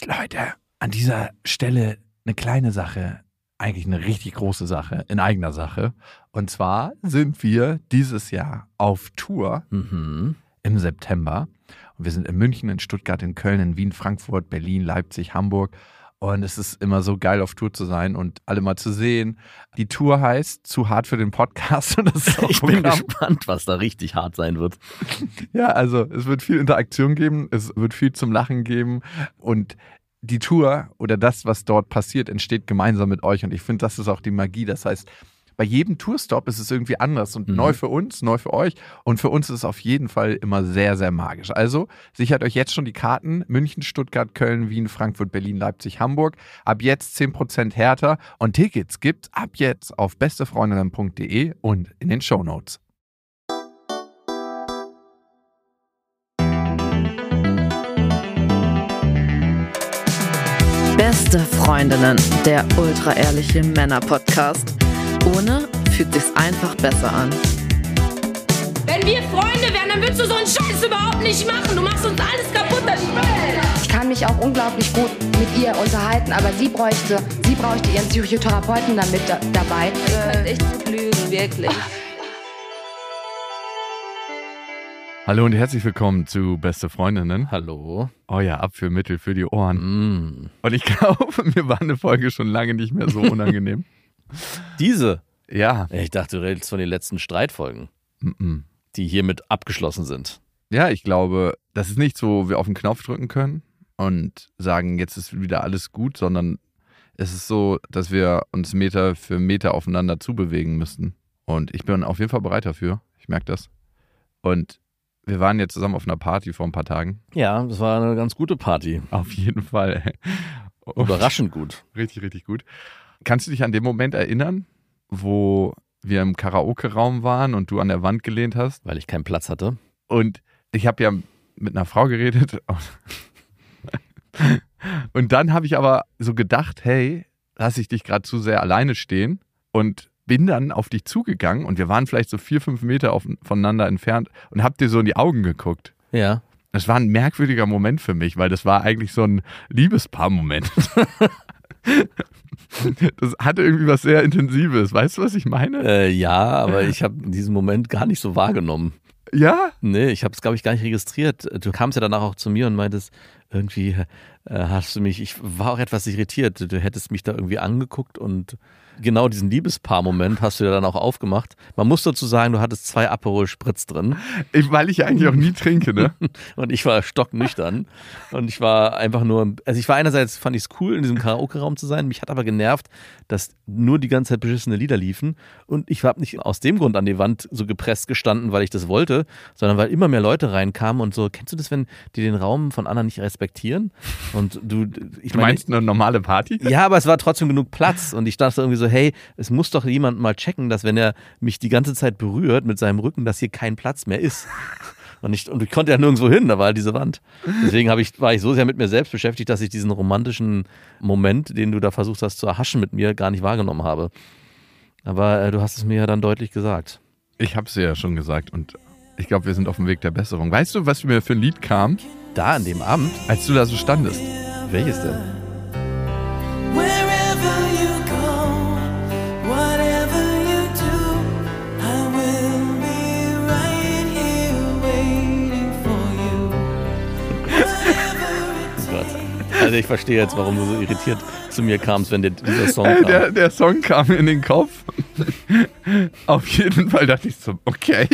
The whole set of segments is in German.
Leute, an dieser Stelle eine kleine Sache, eigentlich eine richtig große Sache, in eigener Sache. Und zwar sind wir dieses Jahr auf Tour im September. Und wir sind in München, in Stuttgart, in Köln, in Wien, Frankfurt, Berlin, Leipzig, Hamburg. Und es ist immer so geil, auf Tour zu sein und alle mal zu sehen. Die Tour heißt Zu hart für den Podcast. Und das ist auch ich bin gespannt, was da richtig hart sein wird. Ja, also es wird viel Interaktion geben, es wird viel zum Lachen geben und die Tour oder das, was dort passiert, entsteht gemeinsam mit euch und ich finde, das ist auch die Magie. Das heißt, bei jedem Tourstop ist es irgendwie anders und neu für uns, neu für euch und für uns ist es auf jeden Fall immer sehr, sehr magisch. Also sichert euch jetzt schon die Karten: München, Stuttgart, Köln, Wien, Frankfurt, Berlin, Leipzig, Hamburg. Ab jetzt 10% härter und Tickets gibt's ab jetzt auf bestefreundinnen.de und in den Shownotes. Beste Freundinnen, der ultra-ehrliche Männer-Podcast. Ohne fühlt sich's einfach besser an. Wenn wir Freunde wären, dann würdest du so einen Scheiß überhaupt nicht machen. Du machst uns alles kaputt, das Welt. Ich kann mich auch unglaublich gut mit ihr unterhalten, aber sie bräuchte ihren Psychotherapeuten damit dabei. Ihr könnt echt gut lügen, wirklich. Hallo und herzlich willkommen zu Beste Freundinnen. Hallo. Euer Abführmittel für die Ohren. Und ich glaube, mir war eine Folge schon lange nicht mehr so unangenehm. Diese? Ja. Ich dachte, du redest von den letzten Streitfolgen, die hiermit abgeschlossen sind. Ja, ich glaube, das ist nichts, wo wir auf den Knopf drücken können und sagen, jetzt ist wieder alles gut, sondern es ist so, dass wir uns Meter für Meter aufeinander zubewegen müssten. Und ich bin auf jeden Fall bereit dafür. Ich merke das. Und wir waren jetzt zusammen auf einer Party vor ein paar Tagen. Ja, das war eine ganz gute Party. Auf jeden Fall. Überraschend gut. Richtig, richtig gut. Kannst du dich an den Moment erinnern, wo wir im Karaoke-Raum waren und du an der Wand gelehnt hast? Weil ich keinen Platz hatte. Und ich habe ja mit einer Frau geredet. Und dann habe ich aber so gedacht, hey, lass ich dich gerade zu sehr alleine stehen und bin dann auf dich zugegangen und wir waren vielleicht so 4-5 Meter voneinander entfernt und hab dir so in die Augen geguckt. Ja. Das war ein merkwürdiger Moment für mich, weil das war eigentlich so ein Liebespaar-Moment. Das hatte irgendwie was sehr Intensives. Weißt du, was ich meine? Ja, aber ich habe diesen Moment gar nicht so wahrgenommen. Ja? Nee, ich habe es, glaube ich, gar nicht registriert. Du kamst ja danach auch zu mir und meintest, irgendwie hast du mich, ich war auch etwas irritiert. Du hättest mich da irgendwie angeguckt und genau diesen Liebespaar-Moment hast du ja dann auch aufgemacht. Man muss dazu sagen, du hattest 2 Aperol Spritz drin. Weil ich ja eigentlich auch nie trinke, ne? Und ich war stocknüchtern. Und ich war einfach nur, also ich war einerseits, fand ich es cool, in diesem Karaoke-Raum zu sein. Mich hat aber genervt, dass nur die ganze Zeit beschissene Lieder liefen. Und ich habe nicht aus dem Grund an die Wand so gepresst gestanden, weil ich das wollte, sondern weil immer mehr Leute reinkamen und so, kennst du das, wenn die den Raum von anderen nicht respektieren? Und du meinst eine normale Party? Ja, aber es war trotzdem genug Platz. Und ich dachte irgendwie so, hey, es muss doch jemand mal checken, dass wenn er mich die ganze Zeit berührt mit seinem Rücken, dass hier kein Platz mehr ist. Und ich konnte ja nirgendwo hin, da war halt diese Wand. Deswegen war ich so sehr mit mir selbst beschäftigt, dass ich diesen romantischen Moment, den du da versucht hast zu erhaschen mit mir, gar nicht wahrgenommen habe. Aber du hast es mir ja dann deutlich gesagt. Ich habe es ja schon gesagt und ich glaube, wir sind auf dem Weg der Besserung. Weißt du, was mir für ein Lied kam? Da an dem Abend? Als du da so standest. Welches denn? Also ich verstehe jetzt, warum du so irritiert zu mir kamst, wenn dieser Song kam. Der Song kam mir in den Kopf. Auf jeden Fall dachte ich so, okay.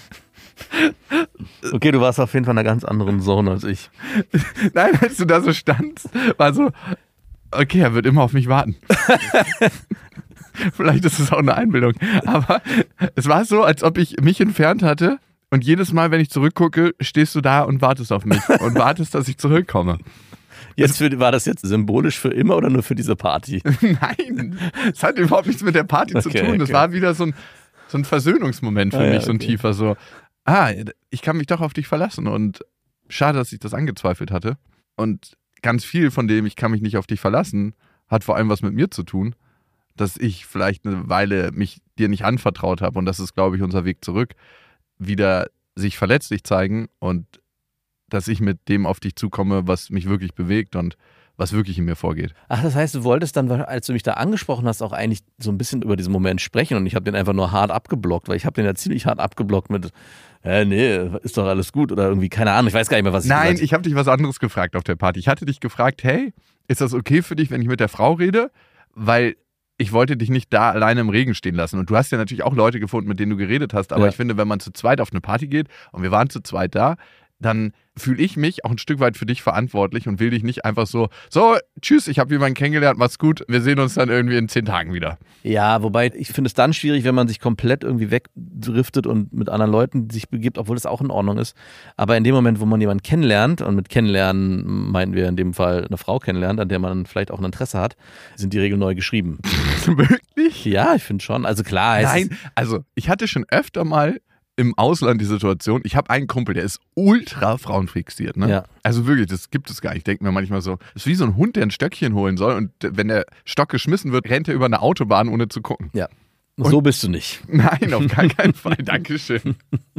Okay, du warst auf jeden Fall in einer ganz anderen Zone als ich. Nein, als du da so standst, war so, okay, er wird immer auf mich warten. Vielleicht ist es auch eine Einbildung. Aber es war so, als ob ich mich entfernt hatte und jedes Mal, wenn ich zurückgucke, stehst du da und wartest auf mich und wartest, dass ich zurückkomme. War das jetzt symbolisch für immer oder nur für diese Party? Nein, es hat überhaupt nichts mit der Party zu tun. Es war wieder so ein Versöhnungsmoment für mich, so ein tiefer, so, ich kann mich doch auf dich verlassen und schade, dass ich das angezweifelt hatte. Und ganz viel von dem, ich kann mich nicht auf dich verlassen, hat vor allem was mit mir zu tun, dass ich vielleicht eine Weile mich dir nicht anvertraut habe und das ist, glaube ich, unser Weg zurück, wieder sich verletzlich zeigen und dass ich mit dem auf dich zukomme, was mich wirklich bewegt und was wirklich in mir vorgeht. Ach, das heißt, du wolltest dann, als du mich da angesprochen hast, auch eigentlich so ein bisschen über diesen Moment sprechen und ich habe den einfach nur hart abgeblockt, weil ich habe den ja ziemlich hart abgeblockt mit, nee, ist doch alles gut oder irgendwie, keine Ahnung, ich weiß gar nicht mehr, was ich gesagt habe. Nein, ich habe dich was anderes gefragt auf der Party. Ich hatte dich gefragt, hey, ist das okay für dich, wenn ich mit der Frau rede? Weil ich wollte dich nicht da alleine im Regen stehen lassen. Und du hast ja natürlich auch Leute gefunden, mit denen du geredet hast, aber ich finde, wenn man zu zweit auf eine Party geht und wir waren zu zweit da, dann fühle ich mich auch ein Stück weit für dich verantwortlich und will dich nicht einfach so, tschüss, ich habe jemanden kennengelernt, mach's gut, wir sehen uns dann irgendwie in 10 Tagen wieder. Ja, wobei ich finde es dann schwierig, wenn man sich komplett irgendwie wegdriftet und mit anderen Leuten sich begibt, obwohl das auch in Ordnung ist. Aber in dem Moment, wo man jemanden kennenlernt, und mit kennenlernen meinen wir in dem Fall eine Frau kennenlernt, an der man vielleicht auch ein Interesse hat, sind die Regeln neu geschrieben. Wirklich? Ja, ich finde schon. Also klar. Nein, also ich hatte schon öfter mal im Ausland die Situation, ich habe einen Kumpel, der ist ultra frauenfixiert, ne? Ja. Also wirklich, das gibt es gar nicht. Ich denke mir manchmal so, das ist wie so ein Hund, der ein Stöckchen holen soll und wenn der Stock geschmissen wird, rennt er über eine Autobahn, ohne zu gucken. Ja. So bist du nicht. Nein, auf gar keinen Fall. Dankeschön.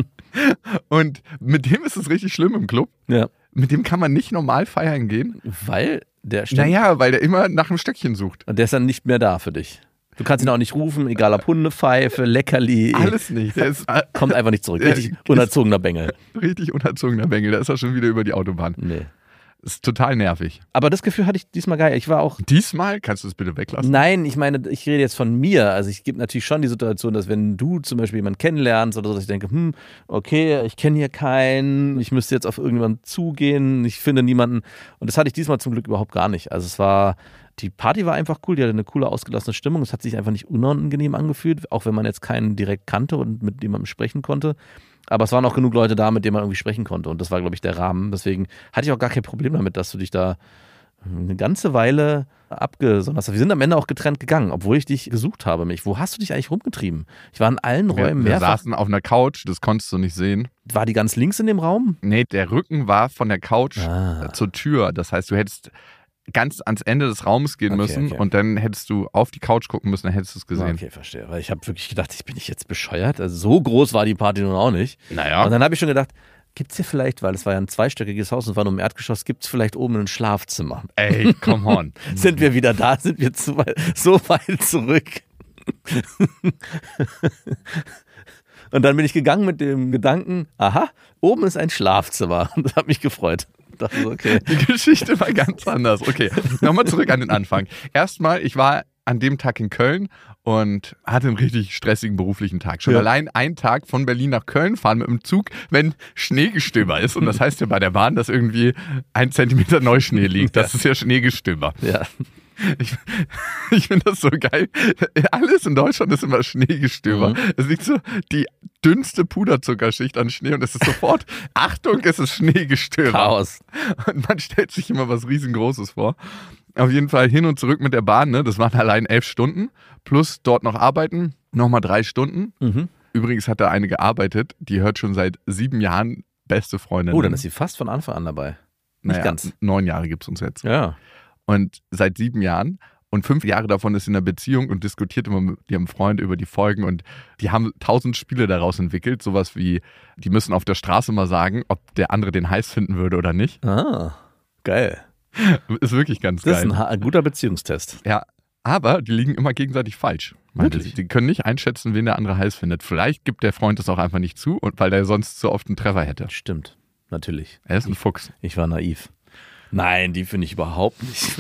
Und mit dem ist es richtig schlimm im Club. Ja. Mit dem kann man nicht normal feiern gehen. Weil der weil der immer nach einem Stöckchen sucht. Und der ist dann nicht mehr da für dich. Du kannst ihn auch nicht rufen, egal ob Hundepfeife, Leckerli. Alles nicht. Der ist, kommt einfach nicht zurück. Richtig unerzogener Bengel. Richtig unerzogener Bengel. Da ist er schon wieder über die Autobahn. Nee. Das ist total nervig. Aber das Gefühl hatte ich diesmal geil. Ich war auch. Diesmal? Kannst du das bitte weglassen? Nein, ich meine, ich rede jetzt von mir. Also ich gebe natürlich schon die Situation, dass wenn du zum Beispiel jemanden kennenlernst oder so, dass ich denke, okay, ich kenne hier keinen, ich müsste jetzt auf irgendjemanden zugehen, ich finde niemanden. Und das hatte ich diesmal zum Glück überhaupt gar nicht. Also die Party war einfach cool, die hatte eine coole, ausgelassene Stimmung. Es hat sich einfach nicht unangenehm angefühlt, auch wenn man jetzt keinen direkt kannte und mit jemandem sprechen konnte. Aber es waren auch genug Leute da, mit denen man irgendwie sprechen konnte. Und das war, glaube ich, der Rahmen. Deswegen hatte ich auch gar kein Problem damit, dass du dich da eine ganze Weile abgesondert hast. Wir sind am Ende auch getrennt gegangen, obwohl ich dich gesucht habe. Wo hast du dich eigentlich rumgetrieben? Ich war in allen Räumen mehrfach. Wir saßen auf einer Couch, das konntest du nicht sehen. War die ganz links in dem Raum? Nee, der Rücken war von der Couch zur Tür. Das heißt, du hättest ganz ans Ende des Raumes gehen müssen und dann hättest du auf die Couch gucken müssen, dann hättest du es gesehen. Okay, verstehe. Weil ich habe wirklich gedacht, bin ich jetzt bescheuert? Also so groß war die Party nun auch nicht. Naja. Und dann habe ich schon gedacht, gibt es hier vielleicht, weil es war ja ein zweistöckiges Haus und war nur im Erdgeschoss, gibt es vielleicht oben ein Schlafzimmer? Ey, come on. Sind wir wieder da? Sind wir so weit zurück? Und dann bin ich gegangen mit dem Gedanken, aha, oben ist ein Schlafzimmer. Und das hat mich gefreut. Dachte, okay. Die Geschichte war ganz anders. Okay, nochmal zurück an den Anfang. Erstmal, ich war an dem Tag in Köln und hatte einen richtig stressigen beruflichen Tag. Schon allein einen Tag von Berlin nach Köln fahren mit dem Zug, wenn Schneegestöber ist. Und das heißt ja bei der Bahn, dass irgendwie 1 Zentimeter Neuschnee liegt. Das ist ja Schneegestöber. Ja. Ich finde das so geil. Alles in Deutschland ist immer Schneegestöber. Es liegt so die dünnste Puderzuckerschicht an Schnee und es ist sofort, Achtung, es ist Schneegestöber. Chaos. Und man stellt sich immer was riesengroßes vor. Auf jeden Fall hin und zurück mit der Bahn, ne? Das waren allein 11 Stunden. Plus dort noch arbeiten, nochmal 3 Stunden. Übrigens hat da eine gearbeitet, die hört schon seit 7 Jahren beste Freundin. Oh, dann ist sie fast von Anfang an dabei. Nicht ganz. 9 Jahre gibt es uns jetzt. Ja. Und seit 7 Jahren und 5 Jahre davon ist in einer Beziehung und diskutiert immer mit ihrem Freund über die Folgen und die haben 1000 Spiele daraus entwickelt. Sowas wie, die müssen auf der Straße mal sagen, ob der andere den heiß finden würde oder nicht. Ah, geil. Ist wirklich ganz geil. Das ist ein guter Beziehungstest. Ja, aber die liegen immer gegenseitig falsch. Die können nicht einschätzen, wen der andere heiß findet. Vielleicht gibt der Freund das auch einfach nicht zu, und weil der sonst so oft einen Treffer hätte. Stimmt, natürlich. Er ist ein Fuchs. Ich war naiv. Nein, die finde ich überhaupt nicht.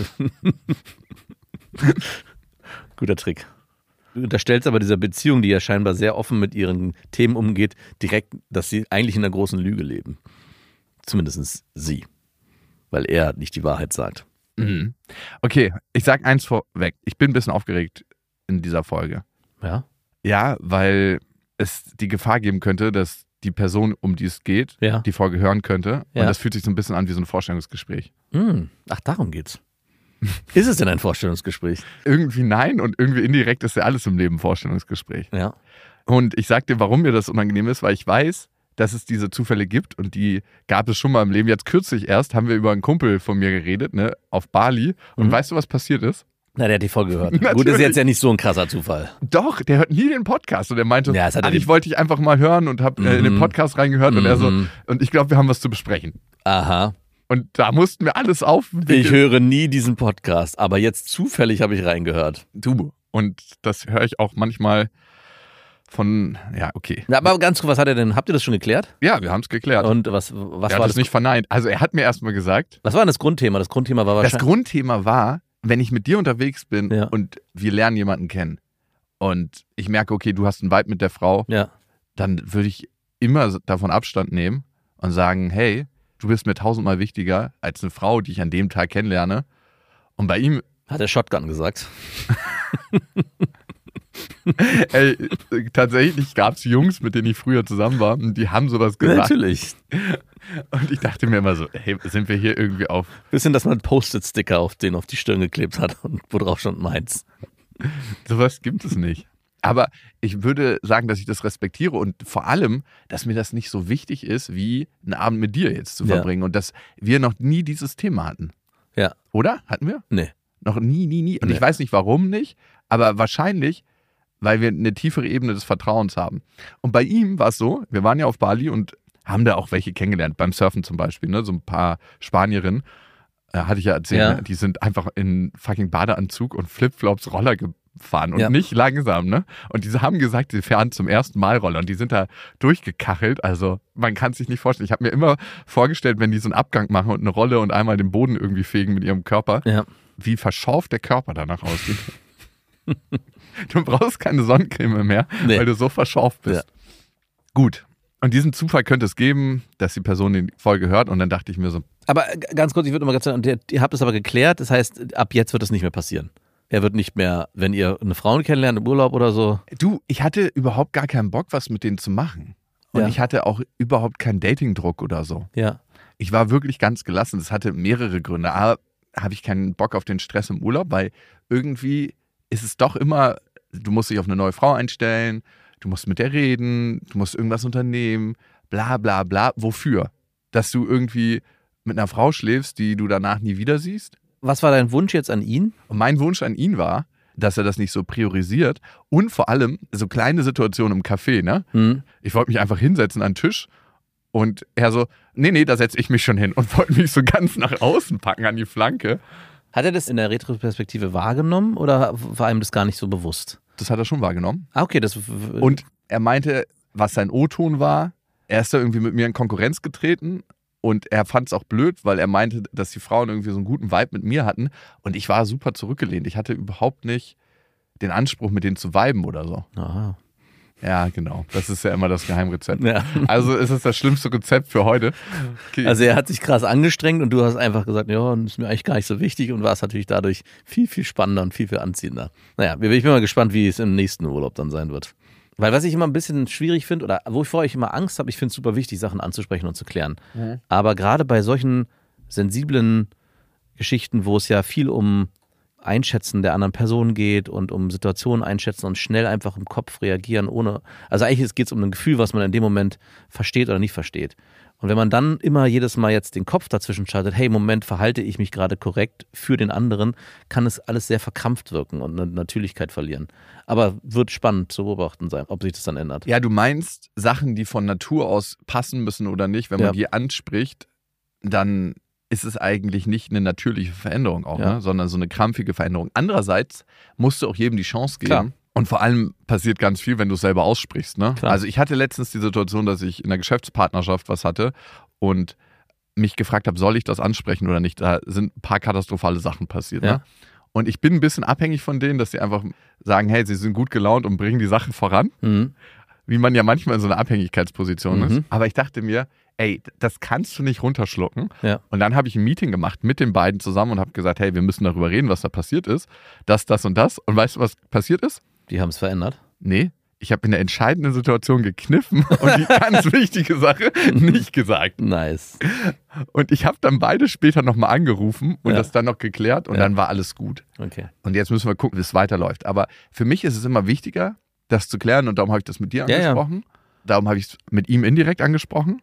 Guter Trick. Du unterstellst aber dieser Beziehung, die ja scheinbar sehr offen mit ihren Themen umgeht, direkt, dass sie eigentlich in einer großen Lüge leben. Zumindest sie. Weil er nicht die Wahrheit sagt. Mhm. Okay, ich sag eins vorweg. Ich bin ein bisschen aufgeregt in dieser Folge. Ja? Ja, weil es die Gefahr geben könnte, dass die Person, um die es geht, die Folge hören könnte. Und das fühlt sich so ein bisschen an wie so ein Vorstellungsgespräch. Ach, darum geht's. Ist es denn ein Vorstellungsgespräch? Irgendwie nein und irgendwie indirekt ist ja alles im Leben ein Vorstellungsgespräch. Ja. Und ich sag dir, warum mir das unangenehm ist, weil ich weiß, dass es diese Zufälle gibt und die gab es schon mal im Leben. Jetzt kürzlich erst haben wir über einen Kumpel von mir geredet, ne, auf Bali. Und weißt du, was passiert ist? Na, der hat die Folge gehört. Gut, ist jetzt ja nicht so ein krasser Zufall. Doch, der hört nie den Podcast und er meinte, ja, ich wollte dich einfach mal hören und habe in den Podcast reingehört und er so, und ich glaube, wir haben was zu besprechen. Aha. Und da mussten wir alles aufwickeln. Ich höre nie diesen Podcast, aber jetzt zufällig habe ich reingehört. Du. Und das höre ich auch manchmal von, ja, okay. Na, aber ganz kurz, was hat er denn? Habt ihr das schon geklärt? Ja, wir haben es geklärt. Und was er war hat das? es nicht verneint. Also er hat mir erstmal gesagt, Was war denn das Grundthema? Das Grundthema war das wahrscheinlich. Grundthema war, wenn ich mit dir unterwegs bin Ja. und wir lernen jemanden kennen und ich merke, okay, du hast einen Vibe mit der Frau, Ja. dann würde ich immer davon Abstand nehmen und sagen, hey, du bist mir 1000-mal wichtiger als eine Frau, die ich an dem Tag kennenlerne. Und bei ihm, Hat der Shotgun gesagt. ey, tatsächlich gab es Jungs, mit denen ich früher zusammen war und die haben sowas gesagt. Natürlich. Und ich dachte mir immer so, hey, sind wir hier irgendwie auf... Bisschen, dass man einen Post-it-Sticker auf die Stirn geklebt hat und wo drauf stand meins. Sowas gibt es nicht. Aber ich würde sagen, dass ich das respektiere und vor allem, dass mir das nicht so wichtig ist, wie einen Abend mit dir jetzt zu Ja. verbringen und dass wir noch nie dieses Thema hatten. Ja. Oder? Hatten wir? Nee. Noch nie. Und Nee. ich weiß nicht, warum nicht, aber wahrscheinlich, weil wir eine tiefere Ebene des Vertrauens haben. Und bei ihm war es so, wir waren ja auf Bali und haben da auch welche kennengelernt, beim Surfen zum Beispiel, ne? So ein paar Spanierinnen, hatte ich ja erzählt, Ja. ne? Die sind einfach in fucking Badeanzug und Flipflops Roller gefahren und Ja. nicht langsam, ne? Und diese haben gesagt, sie fahren zum ersten Mal Roller und die sind da durchgekachelt, also man kann es sich nicht vorstellen. Ich habe mir immer vorgestellt, wenn die so einen Abgang machen und eine Rolle und einmal den Boden irgendwie fegen mit ihrem Körper, Ja. wie verschauft der Körper danach aussieht. Du brauchst keine Sonnencreme mehr, Nee. weil du so verschauft bist. Ja. Gut. Und diesen Zufall könnte es geben, dass die Person die Folge hört und dann dachte ich mir so, Aber ganz kurz, ich würde mal ganz sagen, ihr habt es aber geklärt, das heißt, ab jetzt wird es nicht mehr passieren. Er wird nicht mehr, wenn ihr eine Frau kennenlernt im Urlaub oder so. du, ich hatte überhaupt gar keinen Bock, was mit denen zu machen. Und Ja. ich hatte auch überhaupt keinen Datingdruck oder so. Ja. Ich war wirklich ganz gelassen. Das hatte mehrere Gründe. A, habe ich keinen Bock auf den Stress im Urlaub, weil irgendwie ist es doch immer, du musst dich auf eine neue Frau einstellen, du musst mit der reden, du musst irgendwas unternehmen, bla bla bla. Wofür? Dass du irgendwie mit einer Frau schläfst, die du danach nie wieder siehst? Was war dein Wunsch jetzt an ihn? Und mein Wunsch an ihn war, dass er das nicht so priorisiert und vor allem so kleine Situationen im Café, ne? Ich wollte mich einfach hinsetzen an den Tisch und er so, nee, da setze ich mich schon hin und wollte mich so ganz nach außen packen an die Flanke. Hat er das in der Retroperspektive wahrgenommen oder war ihm das gar nicht so bewusst? Das hat er schon wahrgenommen. Ah, okay, das. Und er meinte, was sein O-Ton war, er ist da irgendwie mit mir in Konkurrenz getreten und er fand es auch blöd, weil er meinte, dass die Frauen irgendwie so einen guten Vibe mit mir hatten und ich war super zurückgelehnt. Ich hatte überhaupt nicht den Anspruch, mit denen zu viben oder so. Aha. Ja, genau. Das ist ja immer das Geheimrezept. Ja. Also ist es das schlimmste Rezept für heute. Okay. Also er hat sich krass angestrengt und du hast einfach gesagt, ja, das ist mir eigentlich gar nicht so wichtig und war es natürlich dadurch viel, viel spannender und viel, viel anziehender. Naja, ich bin mal gespannt, wie es im nächsten Urlaub dann sein wird. Weil was ich immer ein bisschen schwierig finde oder wovor ich immer Angst habe, ich finde es super wichtig, Sachen anzusprechen und zu klären. Aber gerade bei solchen sensiblen Geschichten, wo es ja viel um Einschätzen der anderen Person geht und um Situationen einschätzen und schnell einfach im Kopf reagieren, ohne, also eigentlich geht es um ein Gefühl, was man in dem Moment versteht oder nicht versteht. Und wenn man dann immer jedes Mal jetzt den Kopf dazwischen schaltet, hey, Moment, verhalte ich mich gerade korrekt für den anderen, kann es alles sehr verkrampft wirken und eine Natürlichkeit verlieren. Aber wird spannend zu beobachten sein, ob sich das dann ändert. Ja, du meinst Sachen, die von Natur aus passen müssen oder nicht, wenn man Ja. die anspricht, dann ist es eigentlich nicht eine natürliche Veränderung auch, Ja. ne? Sondern so eine krampfige Veränderung. Andererseits musst du auch jedem die Chance geben. Klar. Und vor allem passiert ganz viel, wenn du es selber aussprichst. Ne? Klar. Also ich hatte letztens die Situation, dass ich in einer Geschäftspartnerschaft was hatte und mich gefragt habe, soll ich das ansprechen oder nicht? Da sind ein paar katastrophale Sachen passiert. Ja. Ne? Und ich bin ein bisschen abhängig von denen, dass sie einfach sagen, hey, sie sind gut gelaunt und bringen die Sachen voran. Mhm. Wie man ja manchmal in so einer Abhängigkeitsposition ist. Mhm. Aber ich dachte mir, ey, das kannst du nicht runterschlucken. Ja. Und dann habe ich ein Meeting gemacht mit den beiden zusammen und habe gesagt, hey, wir müssen darüber reden, was da passiert ist. Das und das. Und weißt du, was passiert ist? Die haben es verändert. Nee, ich habe in der entscheidenden Situation gekniffen und die ganz wichtige Sache nicht gesagt. Nice. Und ich habe dann beide später nochmal angerufen und Ja. das dann noch geklärt und Ja. dann war alles gut. Okay. Und jetzt müssen wir gucken, wie es weiterläuft. Aber für mich ist es immer wichtiger, das zu klären und darum habe ich das mit dir Ja, ja. angesprochen. Darum habe ich es mit ihm indirekt angesprochen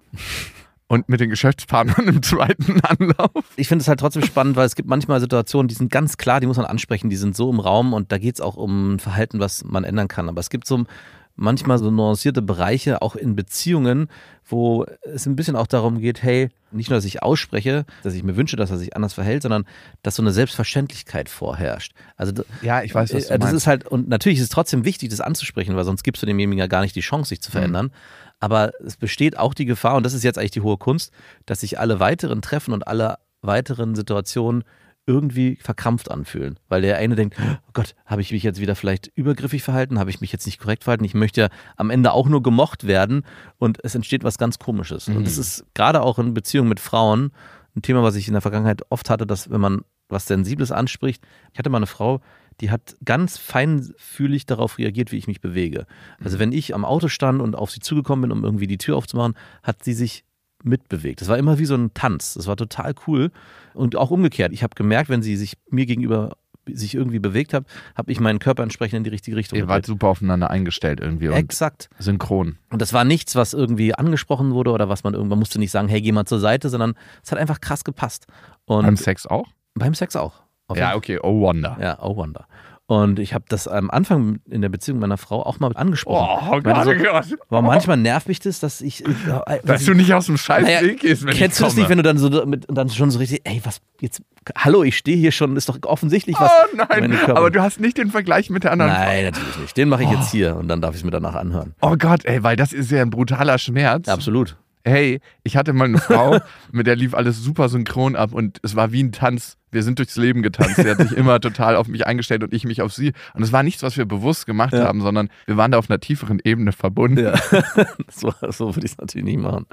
und mit den Geschäftspartnern im zweiten Anlauf. Ich finde es halt trotzdem spannend, weil es gibt manchmal Situationen, die sind ganz klar, die muss man ansprechen, die sind so im Raum und da geht es auch um ein Verhalten, was man ändern kann. Aber es gibt so manchmal so nuancierte Bereiche, auch in Beziehungen, wo es ein bisschen auch darum geht, hey, nicht nur, dass ich ausspreche, dass ich mir wünsche, dass er sich anders verhält, sondern dass so eine Selbstverständlichkeit vorherrscht. Also ja, ich weiß, was du das meinst. ist halt, und natürlich ist es trotzdem wichtig, das anzusprechen, weil sonst gibst du demjenigen ja gar nicht die Chance, sich zu verändern. Aber es besteht auch die Gefahr, und das ist jetzt eigentlich die hohe Kunst, dass sich alle weiteren Treffen und alle weiteren Situationen irgendwie verkrampft anfühlen. Weil der eine denkt, oh Gott, habe ich mich jetzt wieder vielleicht übergriffig verhalten? Habe ich mich jetzt nicht korrekt verhalten? Ich möchte ja am Ende auch nur gemocht werden und es entsteht was ganz Komisches. Und das ist gerade auch in Beziehungen mit Frauen ein Thema, was ich in der Vergangenheit oft hatte, dass wenn man was Sensibles anspricht, ich hatte mal eine Frau, die hat ganz feinfühlig darauf reagiert, wie ich mich bewege. Also wenn ich am Auto stand und auf sie zugekommen bin, um irgendwie die Tür aufzumachen, hat sie sich mitbewegt. Das war immer wie so ein Tanz. Das war total cool. Und auch umgekehrt. Ich habe gemerkt, wenn sie sich mir gegenüber sich irgendwie bewegt hat, habe ich meinen Körper entsprechend in die richtige Richtung Ihr wart super aufeinander eingestellt irgendwie und exakt. synchron. Und das war nichts, was irgendwie angesprochen wurde oder was man irgendwann musste nicht sagen, hey, geh mal zur Seite, sondern es hat einfach krass gepasst. Und Beim Sex auch? Beim Sex auch. Ja, okay, oh wonder. Ja, oh wonder. Und ich habe das am Anfang in der Beziehung meiner Frau auch mal angesprochen. Oh Gott, so, oh Gott. Aber manchmal nervt mich das, dass ich... Dass du nicht aus dem Scheiß Weg gehst, wenn kennst ich du das nicht, wenn du dann so dann schon so richtig, ey, was jetzt, hallo, ich stehe hier schon, ist doch offensichtlich was. Oh nein, aber du hast nicht den Vergleich mit der anderen Nein, natürlich nicht. Den mache ich jetzt hier und dann darf ich es mir danach anhören. Oh Gott, ey, weil das ist ja ein brutaler Schmerz. Absolut. Hey, ich hatte mal eine Frau, mit der lief alles super synchron ab und es war wie ein Tanz. Wir sind durchs Leben getanzt. Sie hat sich immer total auf mich eingestellt und ich mich auf sie. Und es war nichts, was wir bewusst gemacht haben, sondern wir waren da auf einer tieferen Ebene verbunden. Ja. So würde ich es natürlich nicht machen.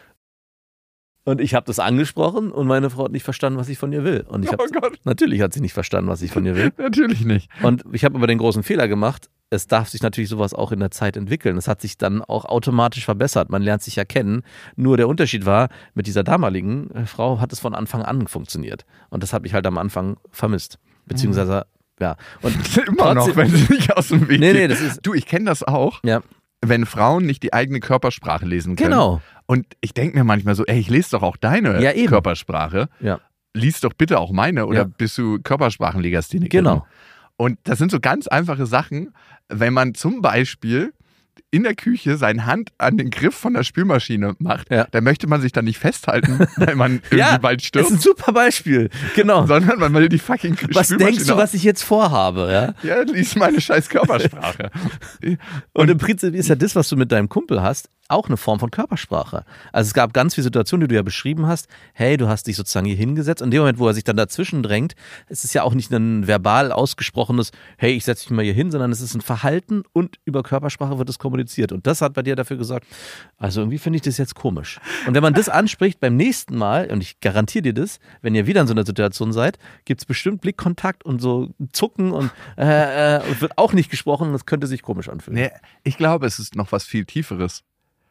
Und ich habe das angesprochen und meine Frau hat nicht verstanden, was ich von ihr will. Und ich natürlich hat sie nicht verstanden, was ich von ihr will. Natürlich nicht. Und ich habe aber den großen Fehler gemacht. Es darf sich natürlich sowas auch in der Zeit entwickeln. Es hat sich dann auch automatisch verbessert. Man lernt sich ja kennen. Nur der Unterschied war, mit dieser damaligen Frau hat es von Anfang an funktioniert. Und das habe ich halt am Anfang vermisst. Beziehungsweise, ja. Und immer noch, wenn sie nicht aus dem Weg Nee, das ist... Du, ich kenne das auch. Ja. Wenn Frauen nicht die eigene Körpersprache lesen können. Genau. Und ich denke mir manchmal so, ey, ich lese doch auch deine Körpersprache. Ja. Lies doch bitte auch meine oder bist du Körpersprachenlegasthenikerin? Genau. Und das sind so ganz einfache Sachen, wenn man zum Beispiel in der Küche seine Hand an den Griff von der Spülmaschine macht, dann möchte man sich da nicht festhalten, weil man irgendwie bald stirbt. Das ist ein super Beispiel. Genau. Sondern man will die fucking Was Spülmaschine denkst du, was ich jetzt vorhabe? Ja, ja, lies meine scheiß Körpersprache. Und im Prinzip ist ja das, was du mit deinem Kumpel hast, auch eine Form von Körpersprache. Also es gab ganz viele Situationen, die du ja beschrieben hast. Hey, du hast dich sozusagen hier hingesetzt. Und in dem Moment, wo er sich dann dazwischen drängt, ist es ja auch nicht ein verbal ausgesprochenes, hey, ich setze mich mal hier hin, sondern es ist ein Verhalten und über Körpersprache wird es kommuniziert. Und das hat bei dir dafür gesorgt, also irgendwie finde ich das jetzt komisch. Und wenn man das anspricht beim nächsten Mal, und ich garantiere dir das, wenn ihr wieder in so einer Situation seid, gibt es bestimmt Blickkontakt und so Zucken und wird auch nicht gesprochen und das könnte sich komisch anfühlen. Nee, ich glaube, es ist noch was viel Tieferes.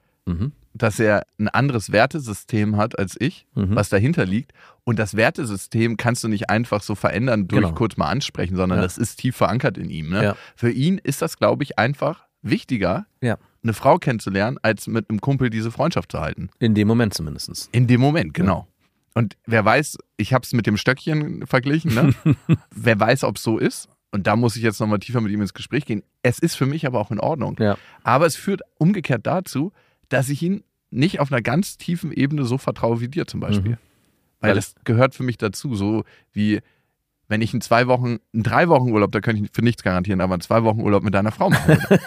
Dass er ein anderes Wertesystem hat als ich, was dahinter liegt. Und das Wertesystem kannst du nicht einfach so verändern durch kurz mal ansprechen, sondern das ist tief verankert in ihm. Ne? Ja. Für ihn ist das, glaube ich, einfach wichtiger, eine Frau kennenzulernen, als mit einem Kumpel diese Freundschaft zu halten. In dem Moment zumindest. In dem Moment, genau. Und wer weiß, ich habe es mit dem Stöckchen verglichen, ne? Wer weiß, ob es so ist. Und da muss ich jetzt nochmal tiefer mit ihm ins Gespräch gehen. Es ist für mich aber auch in Ordnung. Ja. Aber es führt umgekehrt dazu, dass ich ihn nicht auf einer ganz tiefen Ebene so vertraue wie dir zum Beispiel. Weil das gehört für mich dazu. So wie, wenn ich in 3 Wochen Urlaub, da könnte ich für nichts garantieren, aber 2 Wochen Urlaub mit deiner Frau machen würde.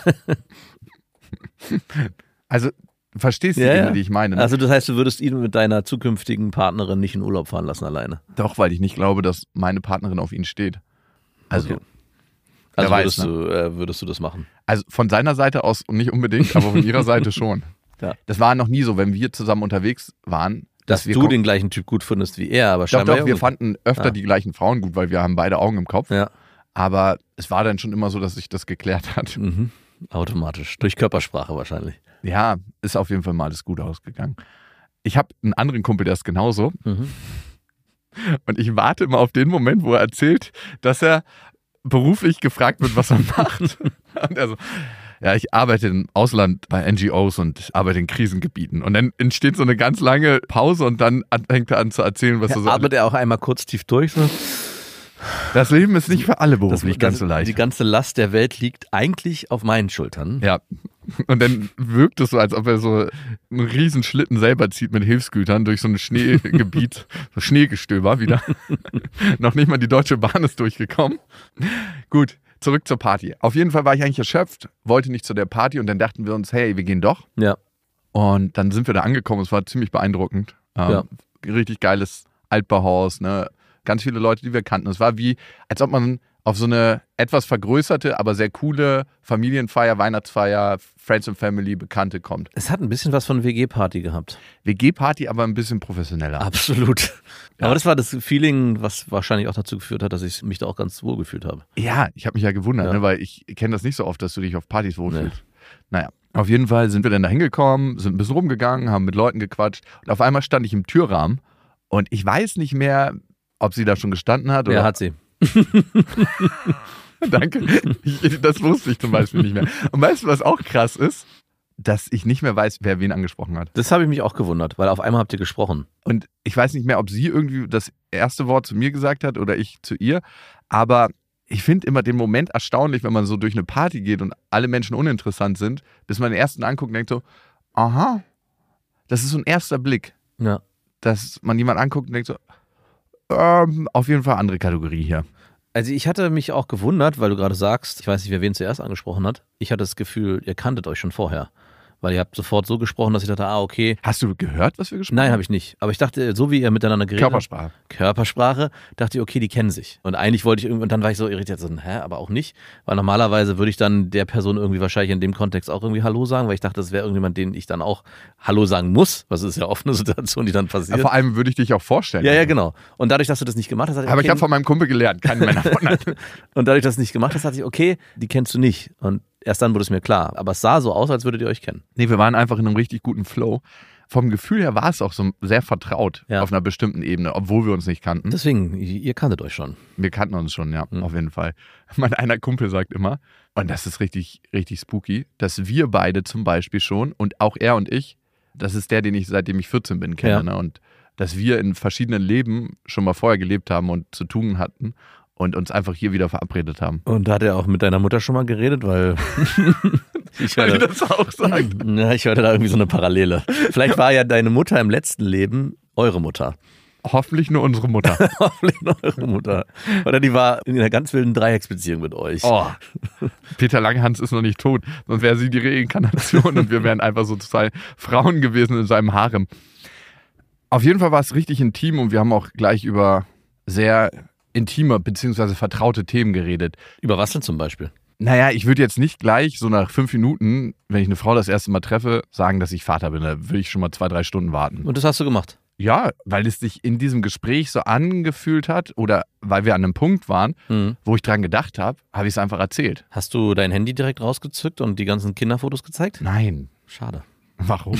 Also, verstehst du die Ebene, die ich meine? Ne? Also das heißt, du würdest ihn mit deiner zukünftigen Partnerin nicht in Urlaub fahren lassen alleine? Doch, weil ich nicht glaube, dass meine Partnerin auf ihn steht. Also, würdest du das machen? Also von seiner Seite aus nicht unbedingt, aber von ihrer Seite schon. Ja. Das war noch nie so, wenn wir zusammen unterwegs waren. Dass du den gleichen Typ gut findest wie er, aber scheinbar. Doch, wir fanden öfter die gleichen Frauen gut, weil wir haben beide Augen im Kopf. Ja. Aber es war dann schon immer so, dass sich das geklärt hat. Automatisch. Durch Körpersprache wahrscheinlich. Ja, ist auf jeden Fall mal alles gut ausgegangen. Ich habe einen anderen Kumpel, der ist genauso. Und ich warte immer auf den Moment, wo er erzählt, dass er beruflich gefragt wird, was er macht. Und er so, ja, ich arbeite im Ausland bei NGOs und arbeite in Krisengebieten. Und dann entsteht so eine ganz lange Pause und dann fängt er an zu erzählen, was er so... Atmet er auch einmal kurz tief durch? So? Das Leben ist nicht für alle beruflich ganz so leicht. Die ganze Last der Welt liegt eigentlich auf meinen Schultern. Ja. Und dann wirkt es so, als ob er so einen riesen Schlitten selber zieht mit Hilfsgütern durch so ein Schneegebiet, so Schneegestöber wieder. Noch nicht mal die Deutsche Bahn ist durchgekommen. Gut, zurück zur Party. Auf jeden Fall war ich eigentlich erschöpft, wollte nicht zu der Party und dann dachten wir uns, hey, wir gehen doch. Ja. Und dann sind wir da angekommen, es war ziemlich beeindruckend. Richtig geiles Altbauhaus, ne? Ganz viele Leute, die wir kannten. Es war wie, als ob man auf so eine etwas vergrößerte, aber sehr coole Familienfeier, Weihnachtsfeier, Friends and Family, Bekannte kommt. Es hat ein bisschen was von WG-Party gehabt. WG-Party, aber ein bisschen professioneller. Absolut. Ja. Aber das war das Feeling, was wahrscheinlich auch dazu geführt hat, dass ich mich da auch ganz wohl gefühlt habe. Ja, ich habe mich ja gewundert, Ja. Ne, weil ich kenne das nicht so oft, dass du dich auf Partys wohlfühlst. Naja, auf jeden Fall sind wir dann da hingekommen, sind ein bisschen rumgegangen, haben mit Leuten gequatscht und auf einmal stand ich im Türrahmen und ich weiß nicht mehr, ob sie da schon gestanden hat oder. Ja, hat sie. Danke. Das wusste ich zum Beispiel nicht mehr. Und weißt du, was auch krass ist? Dass ich nicht mehr weiß, wer wen angesprochen hat. Das habe ich mich auch gewundert, weil auf einmal habt ihr gesprochen. Und ich weiß nicht mehr, ob sie irgendwie das erste Wort zu mir gesagt hat oder ich zu ihr. Aber ich finde immer den Moment erstaunlich, wenn man so durch eine Party geht und alle Menschen uninteressant sind, bis man den ersten anguckt und denkt so, aha, das ist so ein erster Blick. Ja. Dass man jemanden anguckt und denkt so, auf jeden Fall andere Kategorie hier. Also ich hatte mich auch gewundert, weil du gerade sagst, ich weiß nicht, wer wen zuerst angesprochen hat. Ich hatte das Gefühl, ihr kanntet euch schon vorher. Weil ihr habt sofort so gesprochen, dass ich dachte, okay. Hast du gehört, was wir gesprochen haben? Nein, habe ich nicht. Aber ich dachte, so wie ihr miteinander geredet habt. Körpersprache, dachte ich, okay, die kennen sich. Und eigentlich wollte ich irgendwie, und dann war ich so irritiert, so, aber auch nicht. Weil normalerweise würde ich dann der Person irgendwie wahrscheinlich in dem Kontext auch irgendwie Hallo sagen, weil ich dachte, das wäre irgendjemand, den ich dann auch Hallo sagen muss. Was ist ja oft eine Situation, die dann passiert. Ja, vor allem würde ich dich auch vorstellen. Ja, genau. Und dadurch, dass du das nicht gemacht hast, dachte ich, Aber okay, ich habe von meinem Kumpel gelernt, keine Männer von. Und dadurch, dass du es nicht gemacht hast, dachte ich, okay, die kennst du nicht. Und erst dann wurde es mir klar. Aber es sah so aus, als würdet ihr euch kennen. Nee, wir waren einfach in einem richtig guten Flow. Vom Gefühl her war es auch so sehr vertraut auf einer bestimmten Ebene, obwohl wir uns nicht kannten. Deswegen, ihr kanntet euch schon. Wir kannten uns schon, ja, auf jeden Fall. Mein einer Kumpel sagt immer, und das ist richtig, richtig spooky, dass wir beide zum Beispiel schon und auch er und ich, das ist der, den ich seitdem ich 14 bin kenne. Ja. Ne? Und dass wir in verschiedenen Leben schon mal vorher gelebt haben und zu tun hatten. Und uns einfach hier wieder verabredet haben. Und da hat er auch mit deiner Mutter schon mal geredet, weil ich Weil du das auch sagst. Ja, ich hörte da irgendwie so eine Parallele. Vielleicht war ja deine Mutter im letzten Leben eure Mutter. Hoffentlich nur unsere Mutter. Hoffentlich nur eure Mutter. Oder die war in einer ganz wilden Dreiecksbeziehung mit euch. Oh, Peter Langhans ist noch nicht tot, sonst wäre sie die Reinkarnation und wir wären einfach so zwei Frauen gewesen in seinem Harem. Auf jeden Fall war es richtig intim und wir haben auch gleich über sehr intime bzw. vertraute Themen geredet. Über was denn zum Beispiel? Naja, ich würde jetzt nicht gleich so nach 5 Minuten, wenn ich eine Frau das erste Mal treffe, sagen, dass ich Vater bin. Da würde ich schon mal 2-3 Stunden warten. Und das hast du gemacht? Ja, weil es sich in diesem Gespräch so angefühlt hat oder weil wir an einem Punkt waren, wo ich dran gedacht habe, habe ich es einfach erzählt. Hast du dein Handy direkt rausgezückt und die ganzen Kinderfotos gezeigt? Nein. Schade. Warum?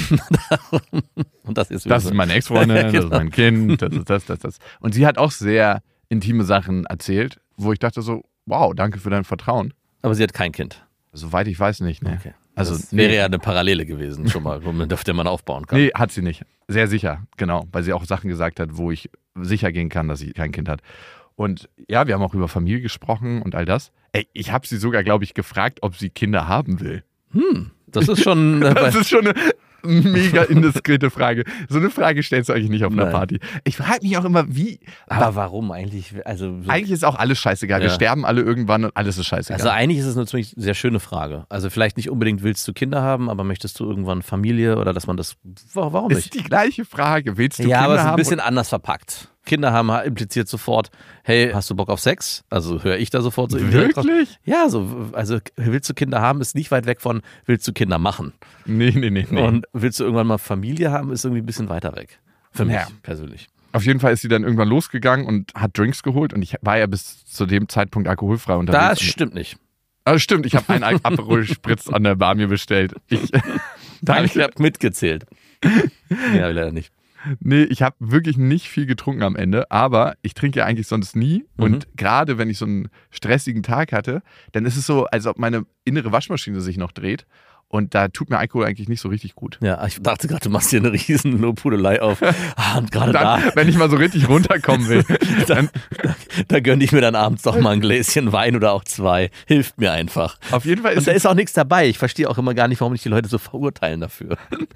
Und das ist meine Ex-Freundin, Ja, genau. das ist mein Kind, das ist das. Und sie hat auch sehr intime Sachen erzählt, wo ich dachte so, wow, danke für dein Vertrauen. Aber sie hat kein Kind. Soweit ich weiß nicht, ne? Okay. Also, das wäre ja eine Parallele gewesen, schon mal, auf der man aufbauen kann. Nee, hat sie nicht. Sehr sicher, genau. Weil sie auch Sachen gesagt hat, wo ich sicher gehen kann, dass sie kein Kind hat. Und ja, wir haben auch über Familie gesprochen und all das. Ey, ich habe sie sogar, glaube ich, gefragt, ob sie Kinder haben will. Das ist schon... Das ist schon eine mega indiskrete Frage. So eine Frage stellst du eigentlich nicht auf einer Nein. Party. Ich frage mich auch immer, wie... Aber warum eigentlich? Also, Eigentlich ist auch alles scheißegal. Wir Ja. sterben alle irgendwann und alles ist scheißegal. also eigentlich ist es eine ziemlich sehr schöne Frage. Also vielleicht nicht unbedingt willst du Kinder haben, aber möchtest du irgendwann Familie oder dass man das... Warum ist nicht? die gleiche Frage. Willst du Ja, Kinder aber es ist ein haben? bisschen anders verpackt. Kinder haben impliziert sofort, hey, hast du Bock auf Sex? Also höre ich da sofort so indirekt raus. Wirklich? Ja, so, also willst du Kinder haben, ist nicht weit weg von willst du Kinder machen. Nee. Und willst du irgendwann mal Familie haben, ist irgendwie ein bisschen weiter weg. Für mich Ja. persönlich. Auf jeden Fall ist sie dann irgendwann losgegangen und hat Drinks geholt und ich war ja bis zu dem Zeitpunkt alkoholfrei unterwegs. Das stimmt nicht. Also stimmt, ich habe einen Aperol Spritz an der Bar mir bestellt. Ich Danke. habe mitgezählt. Ja, leider nicht. Nee, ich habe wirklich nicht viel getrunken am Ende, aber ich trinke ja eigentlich sonst nie. Und gerade wenn ich so einen stressigen Tag hatte, dann ist es so, als ob meine innere Waschmaschine sich noch dreht. Und da tut mir Alkohol eigentlich nicht so richtig gut. Ja, ich dachte gerade, du machst hier eine riesen Lobhudelei auf. Und gerade da, Wenn ich mal so richtig runterkommen will. da gönne ich mir dann abends doch mal ein Gläschen Wein oder auch 2. Hilft mir einfach. Auf jeden Fall Und da ist auch nichts dabei. Ich verstehe auch immer gar nicht, warum nicht die Leute so verurteilen dafür.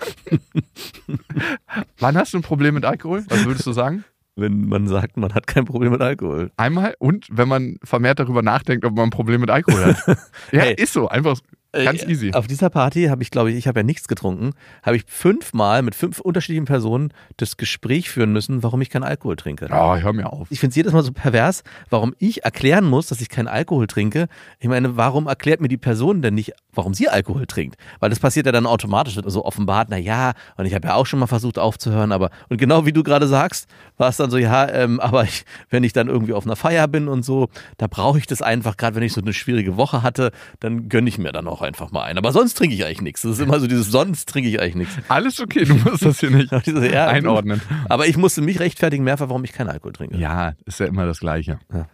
Wann hast du ein Problem mit Alkohol? Was würdest du sagen? Wenn man sagt, man hat kein Problem mit Alkohol. Einmal und wenn man vermehrt darüber nachdenkt, ob man ein Problem mit Alkohol hat. Ja, Hey. ist so. Einfach ganz easy. Auf dieser Party habe ich, glaube ich habe ja nichts getrunken, habe ich 5-mal mit 5 unterschiedlichen Personen das Gespräch führen müssen, warum ich keinen Alkohol trinke. Oh, hör mir auf. Ich finde es jedes Mal so pervers, warum ich erklären muss, dass ich keinen Alkohol trinke. Ich meine, warum erklärt mir die Person denn nicht, warum sie Alkohol trinkt? Weil das passiert ja dann automatisch, wird so offenbart, naja, und ich habe ja auch schon mal versucht aufzuhören, aber, und genau wie du gerade sagst, war es dann so, ja, aber wenn ich dann irgendwie auf einer Feier bin und so, da brauche ich das einfach, gerade wenn ich so eine schwierige Woche hatte, dann gönne ich mir dann auch einfach mal ein. Aber sonst trinke ich eigentlich nichts. Das ist immer so dieses, sonst trinke ich eigentlich nichts. Alles okay, du musst das hier nicht Ja, einordnen. Aber ich musste mich rechtfertigen mehrfach, warum ich keinen Alkohol trinke. Ja, ist ja immer das Gleiche. Ja.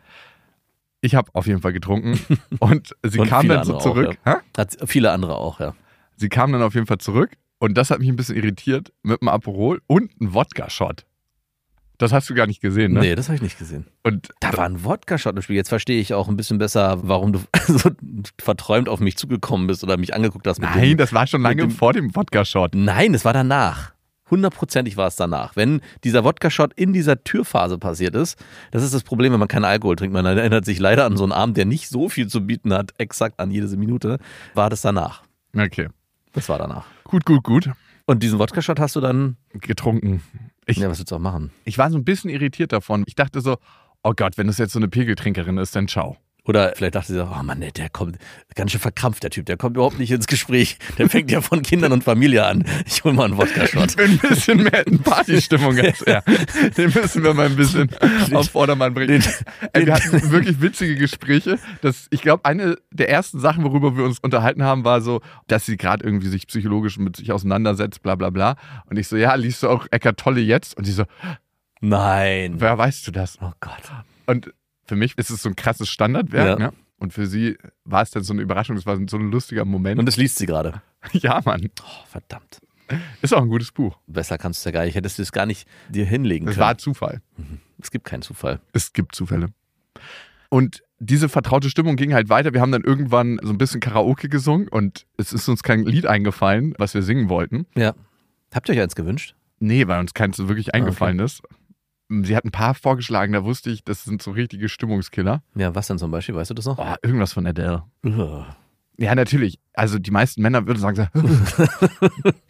Ich habe auf jeden Fall getrunken und sie Und kam viele dann so andere zurück. Auch, ja. Hä? Hat viele andere auch, ja. Sie kam dann auf jeden Fall zurück und das hat mich ein bisschen irritiert mit einem Aperol und einem Wodka-Shot. Das hast du gar nicht gesehen, ne? Nee, das habe ich nicht gesehen. Und Da war ein Wodka-Shot im Spiel. Jetzt verstehe ich auch ein bisschen besser, warum du so verträumt auf mich zugekommen bist oder mich angeguckt hast. nein, das war schon lange dem- vor dem Wodka-Shot. Nein, es war danach. 100%ig war es danach. Wenn dieser Wodka-Shot in dieser Türphase passiert ist, das ist das Problem, wenn man keinen Alkohol trinkt. Man erinnert sich leider an so einen Abend, der nicht so viel zu bieten hat, exakt an jede Minute, war das danach. Okay. Das war danach. Gut. Und diesen Wodka-Shot hast du dann, Getrunken. ja, was willst du auch machen? Ich war so ein bisschen irritiert davon. Ich dachte so, oh Gott, wenn das jetzt so eine Pegeltrinkerin ist, dann ciao. Oder vielleicht dachte sie so, oh Mann, der kommt ganz schön verkrampft, der Typ, der kommt überhaupt nicht ins Gespräch. Der fängt ja von Kindern und Familie an. Ich hol mal einen Wodka-Shot. Ich bin ein bisschen mehr in Partystimmung als er. Den müssen wir mal ein bisschen auf Vordermann bringen. Ey, wir hatten wirklich witzige Gespräche. Ich glaube, eine der ersten Sachen, worüber wir uns unterhalten haben, war so, dass sie gerade irgendwie sich psychologisch mit sich auseinandersetzt, bla bla bla. Und ich so, ja, liest du auch Eckart Tolle jetzt? Und sie so, Nein. woher weißt du das? Oh Gott. Und für mich ist es so ein krasses Standardwerk, Ja. ne? Und für sie war es dann so eine Überraschung, das war so ein lustiger Moment. Und das liest sie gerade. Ja, Mann. Oh, verdammt. Ist auch ein gutes Buch. Besser kannst du es ja gar nicht. Hättest du es gar nicht dir hinlegen Es können. war Zufall. Es gibt keinen Zufall. Es gibt Zufälle. Und diese vertraute Stimmung ging halt weiter. Wir haben dann irgendwann so ein bisschen Karaoke gesungen und es ist uns kein Lied eingefallen, was wir singen wollten. Ja. Habt ihr euch eins gewünscht? Nee, weil uns keins so wirklich eingefallen ist. Sie hat ein paar vorgeschlagen, da wusste ich, das sind so richtige Stimmungskiller. Ja, was denn zum Beispiel? Weißt du das noch? Oh, irgendwas von Adele. Oh Ja, natürlich. Also die meisten Männer würden sagen, so,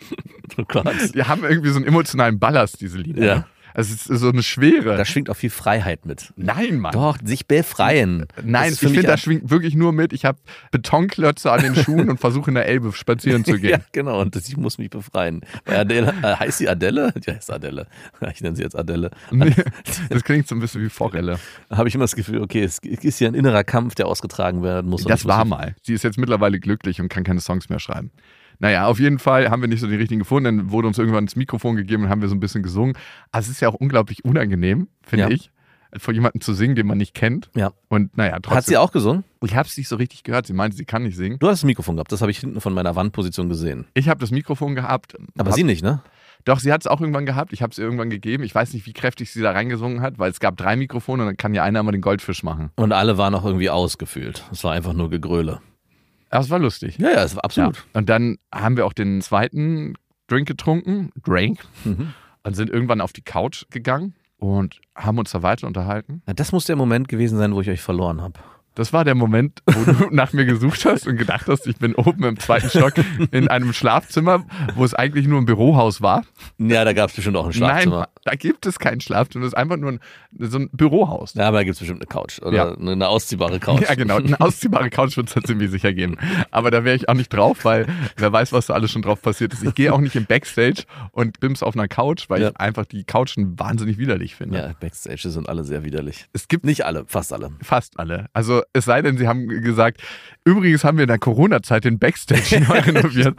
Gott. die haben irgendwie so einen emotionalen Ballast, diese Lieder. Ja. Also es ist so eine Schwere. Da schwingt auch viel Freiheit mit. Nein, Mann. Doch, sich befreien. Nein, Das ist ich für mich finde, da ein- schwingt wirklich nur mit. Ich habe Betonklötze an den Schuhen und versuche in der Elbe spazieren zu Ja, gehen. genau. Und ich muss mich befreien. Bei Adele, heißt sie Adele? Ja, ist Adele. Ich nenne sie jetzt Adele. Nee, das klingt so ein bisschen wie Forelle. Habe ich immer das Gefühl, okay, es ist hier ein innerer Kampf, der ausgetragen werden muss. Und Das ich muss war mich- mal. Sie ist jetzt mittlerweile glücklich und kann keine Songs mehr schreiben. Naja, auf jeden Fall haben wir nicht so den richtigen gefunden. Dann wurde uns irgendwann das Mikrofon gegeben und haben wir so ein bisschen gesungen. Also es ist ja auch unglaublich unangenehm, finde Ja. ich, vor jemandem zu singen, den man nicht kennt. Ja. Und naja, trotzdem. Hat sie auch gesungen? Ich habe es nicht so richtig gehört. Sie meinte, sie kann nicht singen. Du hast das Mikrofon gehabt, das habe ich hinten von meiner Wandposition gesehen. Ich habe das Mikrofon gehabt. Aber sie nicht, ne? Doch, sie hat es auch irgendwann gehabt. Ich habe es ihr irgendwann gegeben. Ich weiß nicht, wie kräftig sie da reingesungen hat, weil es gab 3 Mikrofone und dann kann ja einer immer den Goldfisch machen. Und alle waren auch irgendwie ausgefühlt. Es war einfach nur Gegröle. Das war lustig. Ja, es war absolut. Ja. Und dann haben wir auch den zweiten Drink getrunken, Mhm. und sind irgendwann auf die Couch gegangen und haben uns da weiter unterhalten. Ja, das muss der Moment gewesen sein, wo ich euch verloren habe. Das war der Moment, wo du nach mir gesucht hast und gedacht hast, ich bin oben im 2. Stock in einem Schlafzimmer, wo es eigentlich nur ein Bürohaus war. Ja, da gab es bestimmt auch ein Schlafzimmer. Nein, da gibt es kein Schlafzimmer, das ist einfach nur so ein Bürohaus. Ja, aber da gibt es bestimmt eine Couch oder Ja. eine ausziehbare Couch. Ja, genau. Eine ausziehbare Couch wird es halt ziemlich sicher geben. Aber da wäre ich auch nicht drauf, weil wer weiß, was da alles schon drauf passiert ist. Ich gehe auch nicht im Backstage und bims auf einer Couch, weil Ja. ich einfach die Couchen wahnsinnig widerlich finde. Ja, Backstage sind alle sehr widerlich. Es gibt Nicht alle, fast alle. fast alle. Also es sei denn, sie haben gesagt, übrigens haben wir in der Corona-Zeit den Backstage neu renoviert.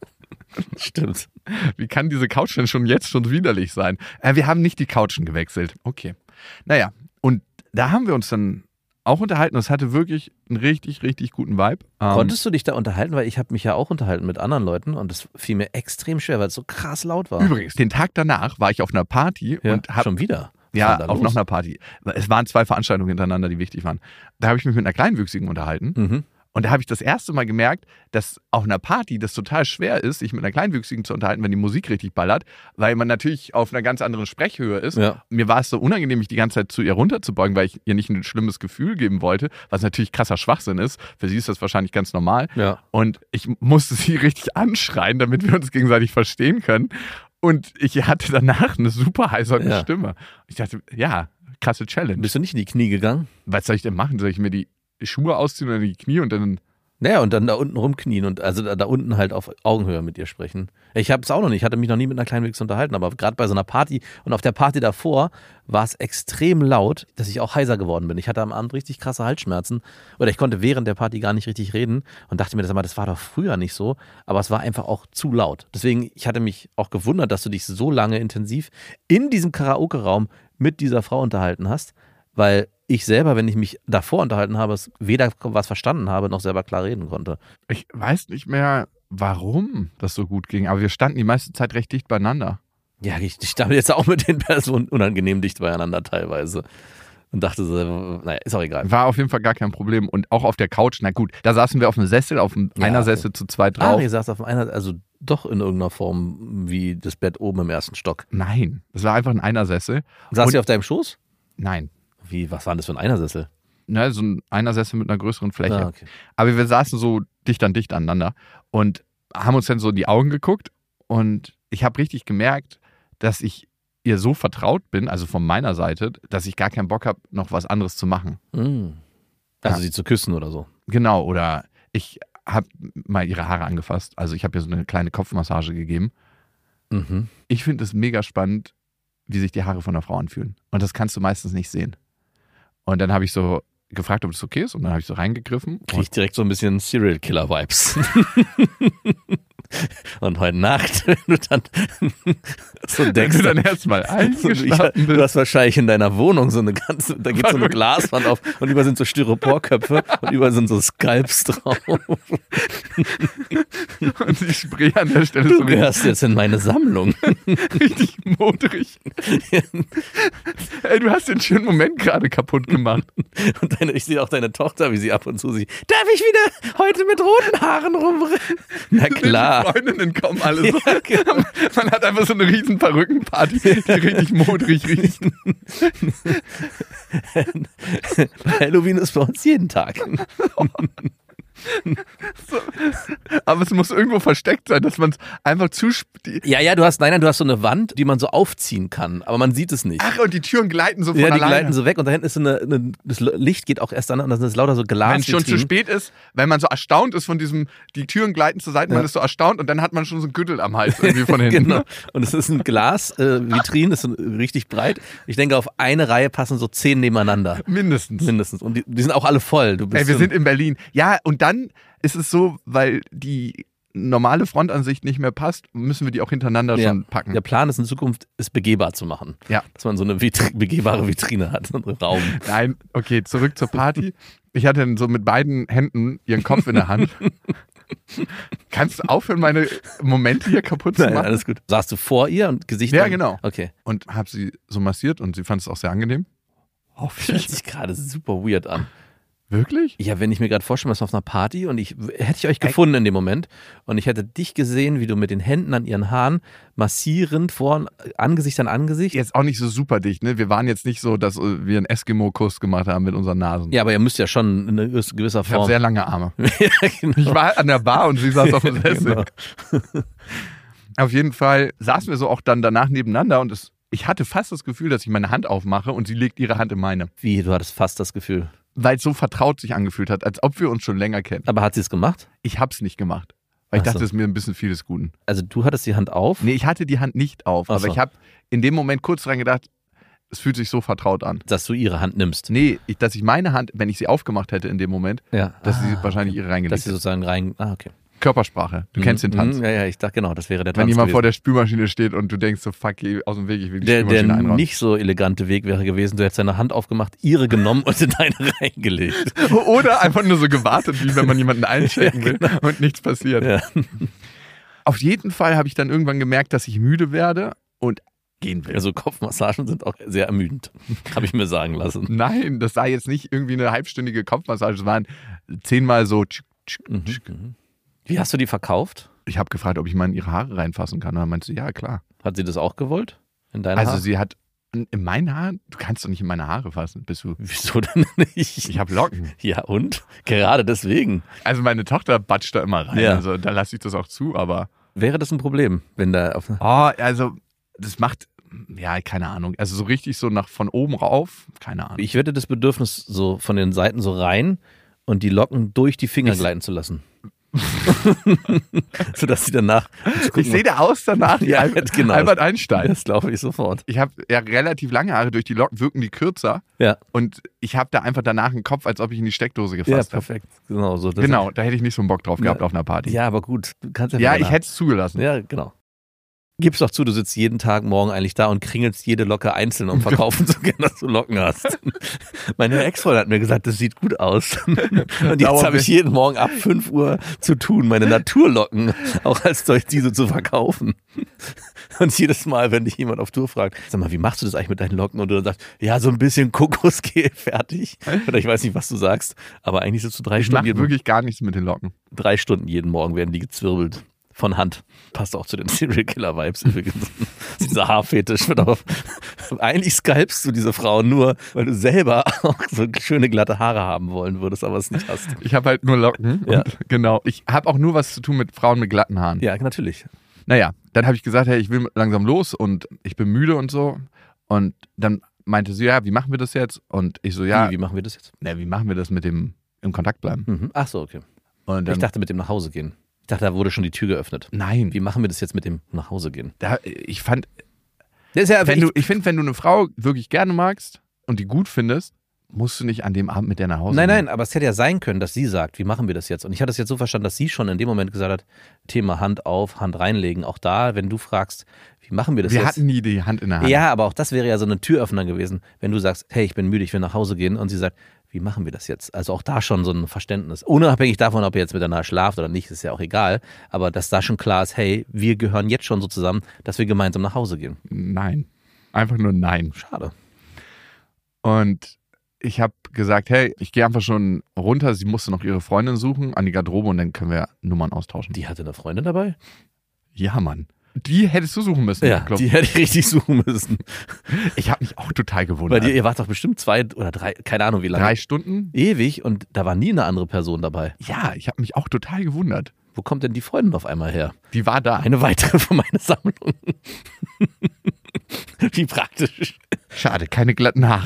Stimmt. Wie kann diese Couch denn schon jetzt schon widerlich sein? Wir haben nicht die Couchen gewechselt. Okay. Naja, und da haben wir uns dann auch unterhalten. Es hatte wirklich einen richtig, richtig guten Vibe. Konntest du dich da unterhalten? Weil ich habe mich ja auch unterhalten mit anderen Leuten und es fiel mir extrem schwer, weil es so krass laut war. Übrigens, den Tag danach war ich auf einer Party und habe schon wieder. Ja, auf noch einer Party. Es waren 2 Veranstaltungen hintereinander, die wichtig waren. Da habe ich mich mit einer Kleinwüchsigen unterhalten. Mhm. Und da habe ich das erste Mal gemerkt, dass auf einer Party das total schwer ist, sich mit einer Kleinwüchsigen zu unterhalten, wenn die Musik richtig ballert, weil man natürlich auf einer ganz anderen Sprechhöhe ist. Ja. Mir war es so unangenehm, mich die ganze Zeit zu ihr runterzubeugen, weil ich ihr nicht ein schlimmes Gefühl geben wollte, was natürlich krasser Schwachsinn ist. Für sie ist das wahrscheinlich ganz normal. Ja. Und ich musste sie richtig anschreien, damit wir uns gegenseitig verstehen können. Und ich hatte danach eine super heiserne Stimme. Ich dachte, ja, krasse Challenge. Bist du nicht in die Knie gegangen? Was soll ich denn machen? Soll ich mir die Schuhe ausziehen oder die Knie und dann... Naja, und dann da unten rumknien und also da unten halt auf Augenhöhe mit ihr sprechen. Ich habe es auch noch nicht, ich hatte mich noch nie mit einer Kleinwüchsigen unterhalten, aber gerade bei so einer Party und auf der Party davor war es extrem laut, dass ich auch heiser geworden bin. Ich hatte am Abend richtig krasse Halsschmerzen oder ich konnte während der Party gar nicht richtig reden und dachte mir, das war doch früher nicht so, aber es war einfach auch zu laut. Deswegen, ich hatte mich auch gewundert, dass du dich so lange intensiv in diesem Karaoke-Raum mit dieser Frau unterhalten hast, weil ich selber, wenn ich mich davor unterhalten habe, weder was verstanden habe, noch selber klar reden konnte. Ich weiß nicht mehr, warum das so gut ging, aber wir standen die meiste Zeit recht dicht beieinander. Ja, ich stand jetzt auch mit den Personen unangenehm dicht beieinander teilweise. Und dachte so, naja, ist auch egal. War auf jeden Fall gar kein Problem. Und auch auf der Couch, na gut, da saßen wir auf einem Sessel, auf einer Sessel zu zweit drauf. Ihr saßt auf einer, also doch in irgendeiner Form wie das Bett oben im ersten Stock. Nein, das war einfach ein Einersessel. Saß ihr auf deinem Schoß? Nein. Was war denn das für ein Einersessel? Ne, so ein Einersessel mit einer größeren Fläche. Ah, okay. Aber wir saßen so dicht an dicht aneinander und haben uns dann so in die Augen geguckt und ich habe richtig gemerkt, dass ich ihr so vertraut bin, also von meiner Seite, dass ich gar keinen Bock habe, noch was anderes zu machen. Also sie zu küssen oder so. Genau, oder ich habe mal ihre Haare angefasst. Also ich habe ihr so eine kleine Kopfmassage gegeben. Mhm. Ich finde es mega spannend, wie sich die Haare von einer Frau anfühlen. Und das kannst du meistens nicht sehen. Und dann habe ich so gefragt, ob das okay ist. Und dann habe ich so reingegriffen. Krieg ich direkt so ein bisschen Serial-Killer-Vibes. Und heute Nacht, wenn du dann so denkst, wenn du dann erstmal eingeschlafen bist. Du hast wahrscheinlich in deiner Wohnung so eine ganze, da gibt es so eine Glaswand auf und überall sind so Styroporköpfe und überall sind so Skalps drauf. Und die Spray an der Stelle Du gehörst jetzt in meine Sammlung. Richtig modrig. Ey, du hast den schönen Moment gerade kaputt gemacht. Und ich sehe auch deine Tochter, wie sie ab und zu sieht. Darf ich wieder heute mit roten Haaren rumrennen? Na klar. Die Freundinnen kommen alle so. Ja, genau. Man hat einfach so eine riesen Perückenparty, die richtig modrig riecht. Halloween ist bei uns jeden Tag. So. Aber es muss irgendwo versteckt sein, dass man es einfach Ja, du hast so eine Wand, die man so aufziehen kann, aber man sieht es nicht. Ach, und die Türen gleiten so von alleine. Ja, die alleine. gleiten so weg und da hinten ist das Licht geht auch erst an und dann ist lauter so Glas. Wenn es schon zu spät ist, wenn man so erstaunt ist von diesem, die Türen gleiten zur Seite, man ist so erstaunt und dann hat man schon so ein Gürtel am Hals irgendwie von hinten. Genau. Und es ist ein Glas-Vitrin, das ist richtig breit. Ich denke, auf eine Reihe passen so 10 nebeneinander. Mindestens. Und die sind auch alle voll. Wir sind in Berlin. Ja, und dann ist es so, weil die normale Frontansicht nicht mehr passt, müssen wir die auch hintereinander schon packen. Der Plan ist in Zukunft, es begehbar zu machen. Ja. Dass man so eine begehbare Vitrine hat, so einen Raum. Nein, okay, zurück zur Party. Ich hatte dann so mit beiden Händen ihren Kopf in der Hand. Kannst du aufhören, meine Momente hier kaputt zu machen? Nein, alles gut. Saßt du vor ihr und Gesicht? Ja, genau. Okay. Und habe sie so massiert und sie fand es auch sehr angenehm. Das hört sich gerade super weird an. Wirklich? Ja, wenn ich mir gerade vorstelle, was auf einer Party und hätte ich euch gefunden in dem Moment und ich hätte dich gesehen, wie du mit den Händen an ihren Haaren massierend Angesicht an Angesicht. Jetzt auch nicht so super dicht, ne? Wir waren jetzt nicht so, dass wir einen Eskimo-Kuss gemacht haben mit unseren Nasen. Ja, aber ihr müsst ja schon in gewisser Form. Ich habe sehr lange Arme. Ja, genau. Ich war an der Bar und sie saß auf dem Sessel. Genau. Auf jeden Fall saßen wir so auch dann danach nebeneinander und ich hatte fast das Gefühl, dass ich meine Hand aufmache und sie legt ihre Hand in meine. Wie, du hattest fast das Gefühl? Weil es so vertraut sich angefühlt hat, als ob wir uns schon länger kennen. Aber hat sie es gemacht? Ich hab's nicht gemacht. Weil ich dachte, es ist mir ein bisschen viel des Guten. Also du hattest die Hand auf? Nee, ich hatte die Hand nicht auf. Ach so. Aber ich habe in dem Moment kurz dran gedacht, es fühlt sich so vertraut an. Dass du ihre Hand nimmst? Nee, dass ich meine Hand, wenn ich sie aufgemacht hätte in dem Moment, dass sie wahrscheinlich ihre reingelegt Dass sie sozusagen rein... Ah, okay. Körpersprache. Du kennst den Tanz. Ja, ich dachte genau, das wäre der Tanz Wenn jemand gewesen. vor der Spülmaschine steht und du denkst so, fuck, geh aus dem Weg, ich will die Der Spülmaschine einräumen. nicht so elegante Weg wäre gewesen, du hättest deine Hand aufgemacht, ihre genommen und in deine reingelegt. Oder einfach nur so gewartet, wie wenn man jemanden einchecken will und nichts passiert. Ja. Auf jeden Fall habe ich dann irgendwann gemerkt, dass ich müde werde und gehen will. Also Kopfmassagen sind auch sehr ermüdend, habe ich mir sagen lassen. Nein, das war jetzt nicht irgendwie eine halbstündige Kopfmassage, es waren 10-mal so. Wie hast du die verkauft? Ich habe gefragt, ob ich mal in ihre Haare reinfassen kann. Und dann meinte sie, ja, klar. Hat sie das auch gewollt? In deinen Also Haaren? sie hat in meinen Haaren, du kannst doch nicht in meine Haare fassen, bist du. Wieso denn nicht? Ich habe Locken. Ja und? Gerade deswegen. Also meine Tochter batscht da immer rein, Ja. also da lasse ich das auch zu, aber. Wäre das ein Problem, wenn da auf... Also das macht, ja, keine Ahnung. Also so richtig so von oben rauf, keine Ahnung. Ich hätte das Bedürfnis, so von den Seiten so rein und die Locken durch die Finger gleiten zu lassen. Sodass sie danach... Ich sehe da aus danach wie Ja, genau. Albert Einstein. Das glaube ich sofort. Ich habe ja relativ lange Haare, durch die Locken wirken die kürzer Ja, und ich habe da einfach danach einen Kopf, als ob ich in die Steckdose ja gefasst habe. perfekt. Genau so. Das Genau, da hätte ich nicht so einen Bock drauf gehabt Ja. auf einer Party. Ja, aber gut. Du kannst Ja, danach- ich hätte es zugelassen. Ja, genau. Gib's doch zu, du sitzt jeden Tag morgen eigentlich da und kringelst jede Locke einzeln, um verkaufen zu können, dass du Locken hast. Meine Ex-Freundin hat mir gesagt, das sieht gut aus. Und jetzt habe ich jeden Morgen ab 5 Uhr zu tun, meine Naturlocken auch als durch diese zu verkaufen. Und jedes Mal, wenn dich jemand auf Tour fragt, sag mal, wie machst du das eigentlich mit deinen Locken? Und du dann sagst, ja, so ein bisschen Kokosgel, fertig. Oder ich weiß nicht, was du sagst, aber eigentlich sitzt du 3 Ich Stunden mache wirklich gar nichts mit den Locken. 3 Stunden jeden Morgen werden die gezwirbelt. Von Hand. Passt auch zu den Serial Killer Vibes übrigens. Dieser Haarfetisch wird auch. Eigentlich skalpst du diese Frau nur, weil du selber auch so schöne glatte Haare haben wollen würdest, aber es nicht hast. Ich habe halt nur Locken. Ja. Und, genau. Ich habe auch nur was zu tun mit Frauen mit glatten Haaren. Ja, natürlich. Naja, dann habe ich gesagt, hey, ich will langsam los und ich bin müde und so. Und dann meinte sie, ja, wie machen wir das jetzt? Und ich so, ja, Wie machen wir das jetzt? wie machen wir das mit dem im Kontakt bleiben? Mhm. Ach so, okay. Und dann, Ich dachte mit dem nach Hause gehen. Ich dachte, da wurde schon die Tür geöffnet. nein, Wie machen wir das jetzt mit dem nach Hause gehen? ich fand, Das ist ja, ich finde, wenn du eine Frau wirklich gerne magst und die gut findest, musst du nicht an dem Abend mit der nach Hause Nein, gehen. aber es hätte ja sein können, dass sie sagt, wie machen wir das jetzt? Und ich hatte es jetzt so verstanden, dass sie schon in dem Moment gesagt hat, Thema Hand auf, Hand reinlegen. Auch da, wenn du fragst, wie machen wir das Wir jetzt? hatten nie die Hand in der Hand. Ja, aber auch das wäre ja so eine Türöffner gewesen, wenn du sagst, hey, ich bin müde, ich will nach Hause gehen und sie sagt, wie machen wir das jetzt? Also auch da schon so ein Verständnis. Unabhängig davon, ob ihr jetzt miteinander schlaft oder nicht, ist ja auch egal. Aber dass da schon klar ist, hey, wir gehören jetzt schon so zusammen, dass wir gemeinsam nach Hause gehen. Nein. Einfach nur nein. Schade. Und ich habe gesagt, hey, ich gehe einfach schon runter. Sie musste noch ihre Freundin suchen an die Garderobe und dann können wir Nummern austauschen. Die hatte eine Freundin dabei? Ja, Mann. Die hättest du suchen müssen. Ja, glaub. die hätte ich richtig suchen müssen. Ich habe mich auch total Weil gewundert. ihr wart doch bestimmt 2 oder 3, keine Ahnung wie lange. 3 Stunden? Ewig und da war nie eine andere Person dabei. Ja, ich habe mich auch total gewundert. Wo kommt denn die Freundin auf einmal her? Die war da. Eine weitere von meiner Sammlung. Wie praktisch. Schade, keine glatten Haare.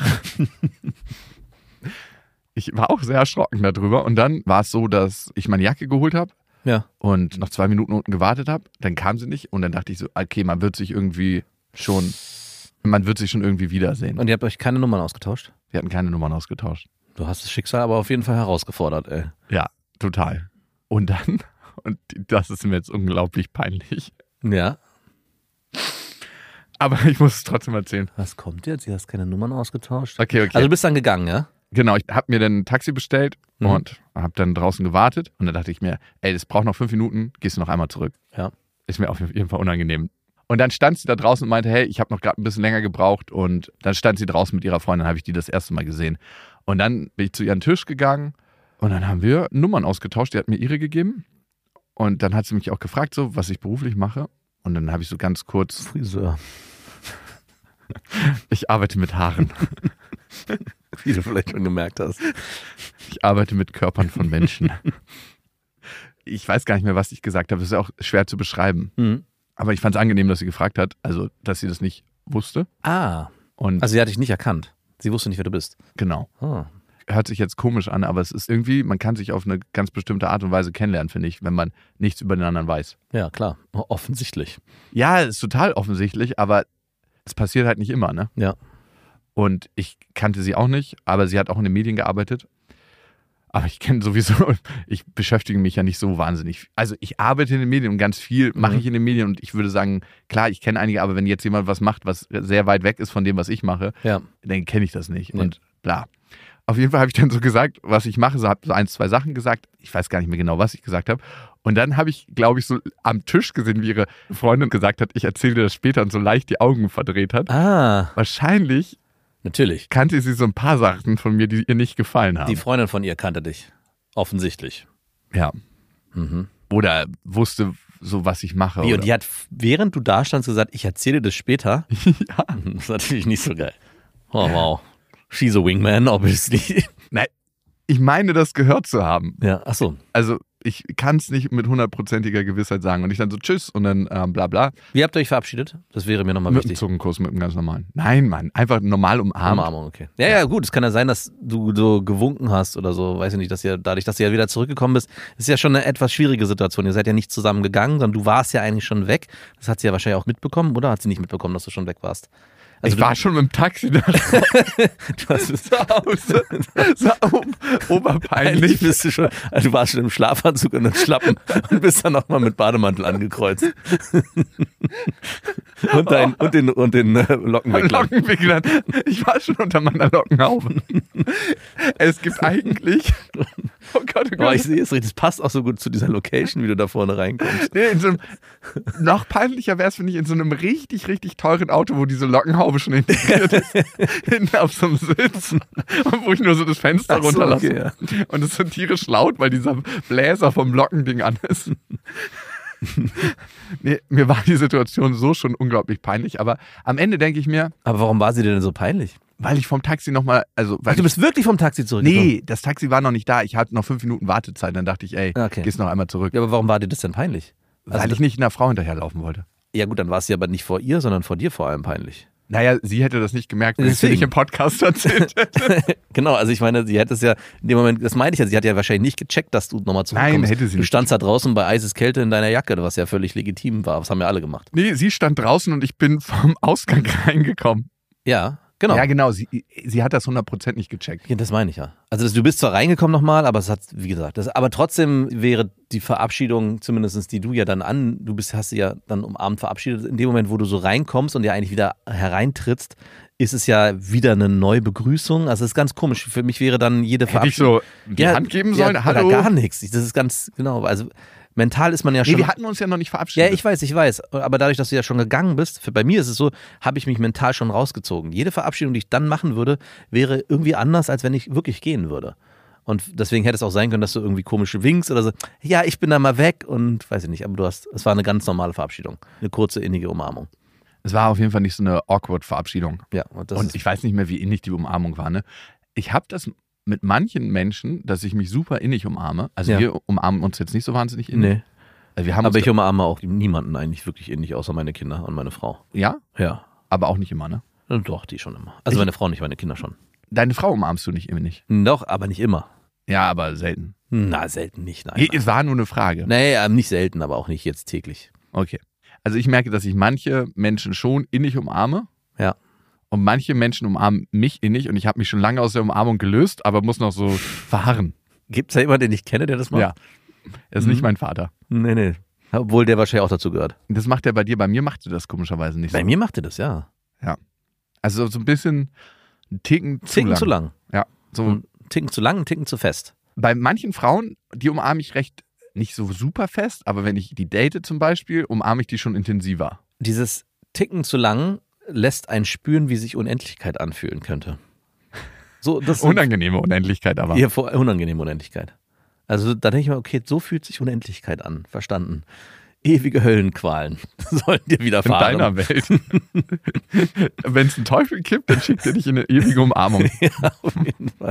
Ich war auch sehr erschrocken darüber. Und dann war es so, dass ich meine Jacke geholt habe Ja. und noch 2 Minuten unten gewartet habe. Dann kam sie nicht und dann dachte ich so, okay, man wird sich schon irgendwie wiedersehen. Und ihr habt euch keine Nummern ausgetauscht? Wir hatten keine Nummern ausgetauscht. Du hast das Schicksal aber auf jeden Fall herausgefordert, ey. Ja, total. Und dann, und das ist mir jetzt unglaublich peinlich, Ja. aber ich muss es trotzdem erzählen. Was kommt jetzt? Du hast keine Nummern ausgetauscht? Okay. Also du bist dann gegangen, ja? Genau, ich habe mir dann ein Taxi bestellt Mhm. und habe dann draußen gewartet und dann dachte ich mir, ey, das braucht noch 5 Minuten, gehst du noch einmal zurück. Ja. Ist mir auf jeden Fall unangenehm. Und dann stand sie da draußen und meinte, hey, ich habe noch gerade ein bisschen länger gebraucht und dann stand sie draußen mit ihrer Freundin, habe ich die das erste Mal gesehen. Und dann bin ich zu ihrem Tisch gegangen und dann haben wir Nummern ausgetauscht, die hat mir ihre gegeben und dann hat sie mich auch gefragt, so, was ich beruflich mache und dann habe ich so ganz kurz, Friseur. ich arbeite mit Haaren, Wie du vielleicht schon gemerkt hast. ich arbeite mit Körpern von Menschen. Ich weiß gar nicht mehr, was ich gesagt habe, das ist auch schwer zu beschreiben. Mhm. Aber ich fand es angenehm, dass sie gefragt hat, also dass sie das nicht wusste. Ah. Und Also sie hat dich nicht erkannt. Sie wusste nicht, wer du bist. genau. Ah. Hört sich jetzt komisch an, aber es ist irgendwie, man kann sich auf eine ganz bestimmte Art und Weise kennenlernen, finde ich, wenn man nichts über den anderen weiß. Ja, klar. Offensichtlich. Ja, ist total offensichtlich, aber es passiert halt nicht immer, ne? Ja. Und ich kannte sie auch nicht, aber sie hat auch in den Medien gearbeitet. aber ich kenne sowieso, ich beschäftige mich ja nicht so wahnsinnig. Also ich arbeite in den Medien und ganz viel mache ich in den Medien und ich würde sagen, klar, ich kenne einige, aber wenn jetzt jemand was macht, was sehr weit weg ist von dem, was ich mache, dann kenne ich das nicht und bla. Auf jeden Fall habe ich dann so gesagt, was ich mache, so habe so 1, 2 Sachen gesagt. Ich weiß gar nicht mehr genau, was ich gesagt habe. Und dann habe ich, glaube ich, so am Tisch gesehen, wie ihre Freundin gesagt hat, ich erzähle dir das später und so leicht die Augen verdreht hat. Wahrscheinlich Natürlich. kannte sie so ein paar Sachen von mir, die ihr nicht gefallen haben. Die Freundin von ihr kannte dich. Offensichtlich. Ja. Oder wusste so, was ich mache. Wie, und die hat, während du da standst, gesagt, ich erzähle dir das später? Ja. Das ist natürlich nicht so geil. Oh, wow. She's a wingman, obviously. Nein, ich meine, das gehört zu haben. Ja, ach so. Also ich kann es nicht mit 100%iger Gewissheit sagen. Und ich dann so tschüss und dann bla bla. Wie habt ihr euch verabschiedet? Das wäre mir nochmal Mit einem wichtig. Zungenkuss, mit einem ganz normalen. Nein, Mann, einfach normal umarmt. Umarmung, okay. Ja, gut, es kann ja sein, dass du so gewunken hast oder so, weiß ich nicht, dass ihr, dadurch, dass du ja wieder zurückgekommen bist, ist ja schon eine etwas schwierige Situation. Ihr seid ja nicht zusammen gegangen, sondern du warst ja eigentlich schon weg. Das hat sie ja wahrscheinlich auch mitbekommen, oder hat sie nicht mitbekommen, dass du schon weg warst? Also ich war schon mit dem Taxi da. Du hast so oberpeinlich. bist du schon, also du warst schon im Schlafanzug und im Schlappen und bist dann nochmal mit Bademantel angekreuzt. und den Lockenwicklern. Ich war schon unter meiner Lockenhaube. Es gibt eigentlich. Oh Gott, oh Gott. Oh, ich sehe es richtig. Das passt auch so gut zu dieser Location, wie du da vorne reinkommst. Nee, in so einem, noch peinlicher wäre es, finde ich, in so einem richtig, richtig teuren Auto, wo diese Lockenhaube schon integriert ist. Hinten auf so einem Sitz. Und wo ich nur so das Fenster runterlasse. Okay, ja. Und es ist so tierisch laut, weil dieser Bläser vom Lockending an ist. Nee, mir war die Situation so schon unglaublich peinlich, aber am Ende denke ich mir. Aber warum war sie denn so peinlich? Weil ich vom Taxi nochmal, also. Ach, du bist wirklich vom Taxi zurückgekommen? Nee, das Taxi war noch nicht da. Ich hatte noch 5 Minuten Wartezeit. Dann dachte ich, ey, gehst noch einmal zurück. Ja, aber warum war dir das denn peinlich? Weil ich nicht einer Frau hinterherlaufen wollte. Ja gut, dann war es ja aber nicht vor ihr, sondern vor dir vor allem peinlich. Naja, sie hätte das nicht gemerkt, wenn ich sie nicht im Podcast erzählt hätte. Genau, also ich meine, sie hätte es ja in dem Moment, das meine ich ja, sie hat ja wahrscheinlich nicht gecheckt, dass du nochmal zurückkommst. Nein, hätte sie nicht. Du standst da draußen bei Eiseskälte in deiner Jacke, was ja völlig legitim war. Das haben ja alle gemacht. Nee, sie stand draußen und ich bin vom Ausgang reingekommen. Ja, genau. Ja, genau. Sie hat das 100% nicht gecheckt. Ja, das meine ich ja. Also du bist zwar reingekommen nochmal, aber es hat, wie gesagt, aber trotzdem wäre die Verabschiedung, zumindest die du ja dann hast sie ja dann umarmt verabschiedet. In dem Moment, wo du so reinkommst und ja eigentlich wieder hereintrittst, ist es ja wieder eine neue Begrüßung. Also es ist ganz komisch. Für mich wäre dann jede Verabschiedung. Hätte ich so die Hand geben sollen? Ja, Hallo? oder gar nichts. Das ist ganz, genau, also mental ist man ja schon. Nee, wir hatten uns ja noch nicht verabschiedet. Ja, ich weiß. Aber dadurch, dass du ja schon gegangen bist, bei mir ist es so, habe ich mich mental schon rausgezogen. Jede Verabschiedung, die ich dann machen würde, wäre irgendwie anders, als wenn ich wirklich gehen würde. Und deswegen hätte es auch sein können, dass du irgendwie komische winkst oder so. Ja, ich bin da mal weg und weiß ich nicht. Aber es war eine ganz normale Verabschiedung. Eine kurze, innige Umarmung. Es war auf jeden Fall nicht so eine awkward Verabschiedung. Ja, und ich weiß nicht mehr, wie innig die Umarmung war. Ne? Ich habe das mit manchen Menschen, dass ich mich super innig umarme. Also wir umarmen uns jetzt nicht so wahnsinnig innig. Nee. Also aber ich umarme auch niemanden eigentlich wirklich innig, außer meine Kinder und meine Frau. Ja? Ja. Aber auch nicht immer, ne? Doch, die schon immer. Also meine Frau nicht, meine Kinder schon. Deine Frau umarmst du nicht innig? Doch, aber nicht immer. Ja, aber selten. Na, selten nicht, nein. Es war nur eine Frage. Nee, nicht selten, aber auch nicht jetzt täglich. Okay. Also ich merke, dass ich manche Menschen schon innig umarme. Ja. Und manche Menschen umarmen mich innig und ich habe mich schon lange aus der Umarmung gelöst, aber muss noch so verharren. Gibt es da jemanden, den ich kenne, der das macht? Ja. Er ist nicht mein Vater. Nee. Obwohl der wahrscheinlich auch dazu gehört. Das macht er bei dir, bei mir macht er das komischerweise nicht so. Bei mir macht er das, ja. Ja. Also so ein bisschen einen Ticken zu lang. Ja. So Ein Ticken zu lang, ein Ticken zu fest. Bei manchen Frauen, die umarme ich recht nicht so super fest, aber wenn ich die date zum Beispiel, umarme ich die schon intensiver. Dieses Ticken zu lang lässt einen spüren, wie sich Unendlichkeit anfühlen könnte. So, das Unangenehme Unendlichkeit aber. Ja, unangenehme Unendlichkeit. Also da denke ich mir, okay, so fühlt sich Unendlichkeit an. Verstanden. Ewige Höllenqualen sollen dir widerfahren. In deiner Welt. Wenn es einen Teufel gibt, dann schickt er dich in eine ewige Umarmung. Ja, auf jeden Fall.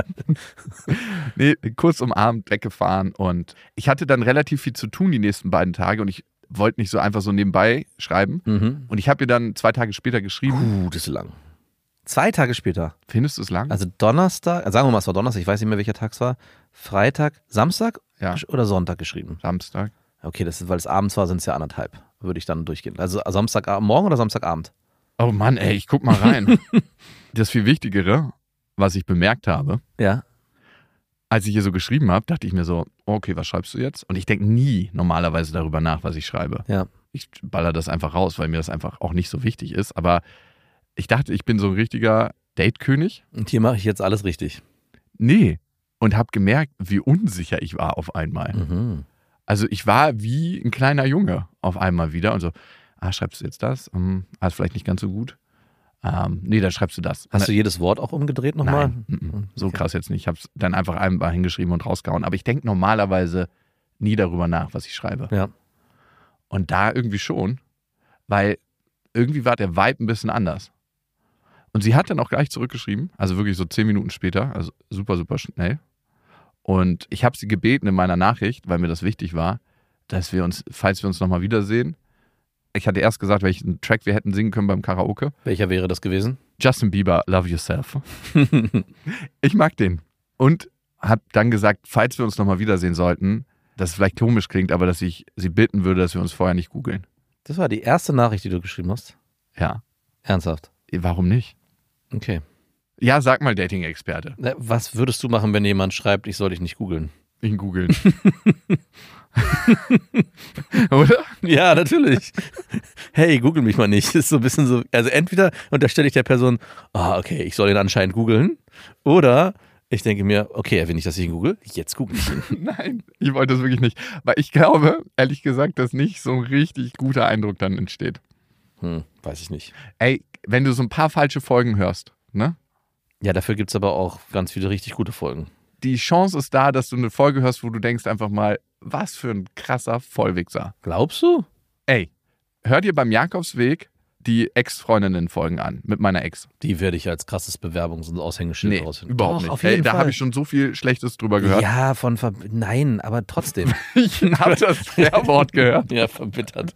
Nee, kurz umarmt, weggefahren und ich hatte dann relativ viel zu tun die nächsten beiden Tage und ich wollte nicht so einfach so nebenbei schreiben. Und ich habe ihr dann 2 Tage später geschrieben. Das ist lang. 2 Tage später. Findest du es lang? Also Donnerstag, sagen wir mal, es war Donnerstag, ich weiß nicht mehr, welcher Tag es war. Freitag, Samstag oder Sonntag geschrieben? Samstag. Okay, das ist, weil es abends war, sind es ja 1,5. Würde ich dann durchgehen. Also Samstagmorgen oder Samstagabend? Oh Mann, ey, ich guck mal rein. Das viel Wichtigere, was ich bemerkt habe, ja, als ich hier so geschrieben habe, dachte ich mir so, okay, was schreibst du jetzt? Und ich denke nie normalerweise darüber nach, was ich schreibe. Ja. Ich baller das einfach raus, weil mir das einfach auch nicht so wichtig ist. Aber ich dachte, ich bin so ein richtiger Datekönig. Und hier mache ich jetzt alles richtig. Nee. Und habe gemerkt, wie unsicher ich war auf einmal. Mhm. Also ich war wie ein kleiner Junge auf einmal wieder und so, schreibst du jetzt das? Ist vielleicht nicht ganz so gut. Nee, dann schreibst du das. Hast du jedes Wort auch umgedreht nochmal? Nein, so krass jetzt nicht. Ich habe es dann einfach einmal hingeschrieben und rausgehauen. Aber ich denke normalerweise nie darüber nach, was ich schreibe. Ja. Und da irgendwie schon, weil irgendwie war der Vibe ein bisschen anders. Und sie hat dann auch gleich zurückgeschrieben, also wirklich so 10 Minuten später, also super, super schnell. Und ich habe sie gebeten in meiner Nachricht, weil mir das wichtig war, dass wir uns, falls wir uns nochmal wiedersehen, ich hatte erst gesagt, welchen Track wir hätten singen können beim Karaoke. Welcher wäre das gewesen? Justin Bieber, Love Yourself. Ich mag den. Und habe dann gesagt, falls wir uns nochmal wiedersehen sollten, dass es vielleicht komisch klingt, aber dass ich sie bitten würde, dass wir uns vorher nicht googeln. Das war die erste Nachricht, die du geschrieben hast? Ja. Ernsthaft? Warum nicht? Okay. Ja, sag mal Dating-Experte. Was würdest du machen, wenn jemand schreibt, ich soll dich nicht googeln? Ihn googeln. Oder? Ja, natürlich. Hey, google mich mal nicht. Das ist so ein bisschen so, also entweder unterstelle ich der Person, okay, ich soll ihn anscheinend googeln, oder ich denke mir, okay, er will nicht, dass ich ihn google, jetzt google ich ihn. Nein, ich wollte das wirklich nicht. Weil ich glaube, ehrlich gesagt, dass nicht so ein richtig guter Eindruck dann entsteht. Weiß ich nicht. Ey, wenn du so ein paar falsche Folgen hörst, ne? Ja, dafür gibt es aber auch ganz viele richtig gute Folgen. Die Chance ist da, dass du eine Folge hörst, wo du denkst einfach mal, was für ein krasser Vollwichser. Glaubst du? Ey, hör dir beim Jakobsweg die Ex-Freundinnen-Folgen an, mit meiner Ex. Die werde ich als krasses Bewerbungs- und Aushängeschild rausfinden. Überhaupt Doch, nicht. auf jeden Da Fall. habe ich schon so viel Schlechtes drüber gehört. Ja, nein, aber trotzdem. Ich habe das Wort gehört. Ja, verbittert.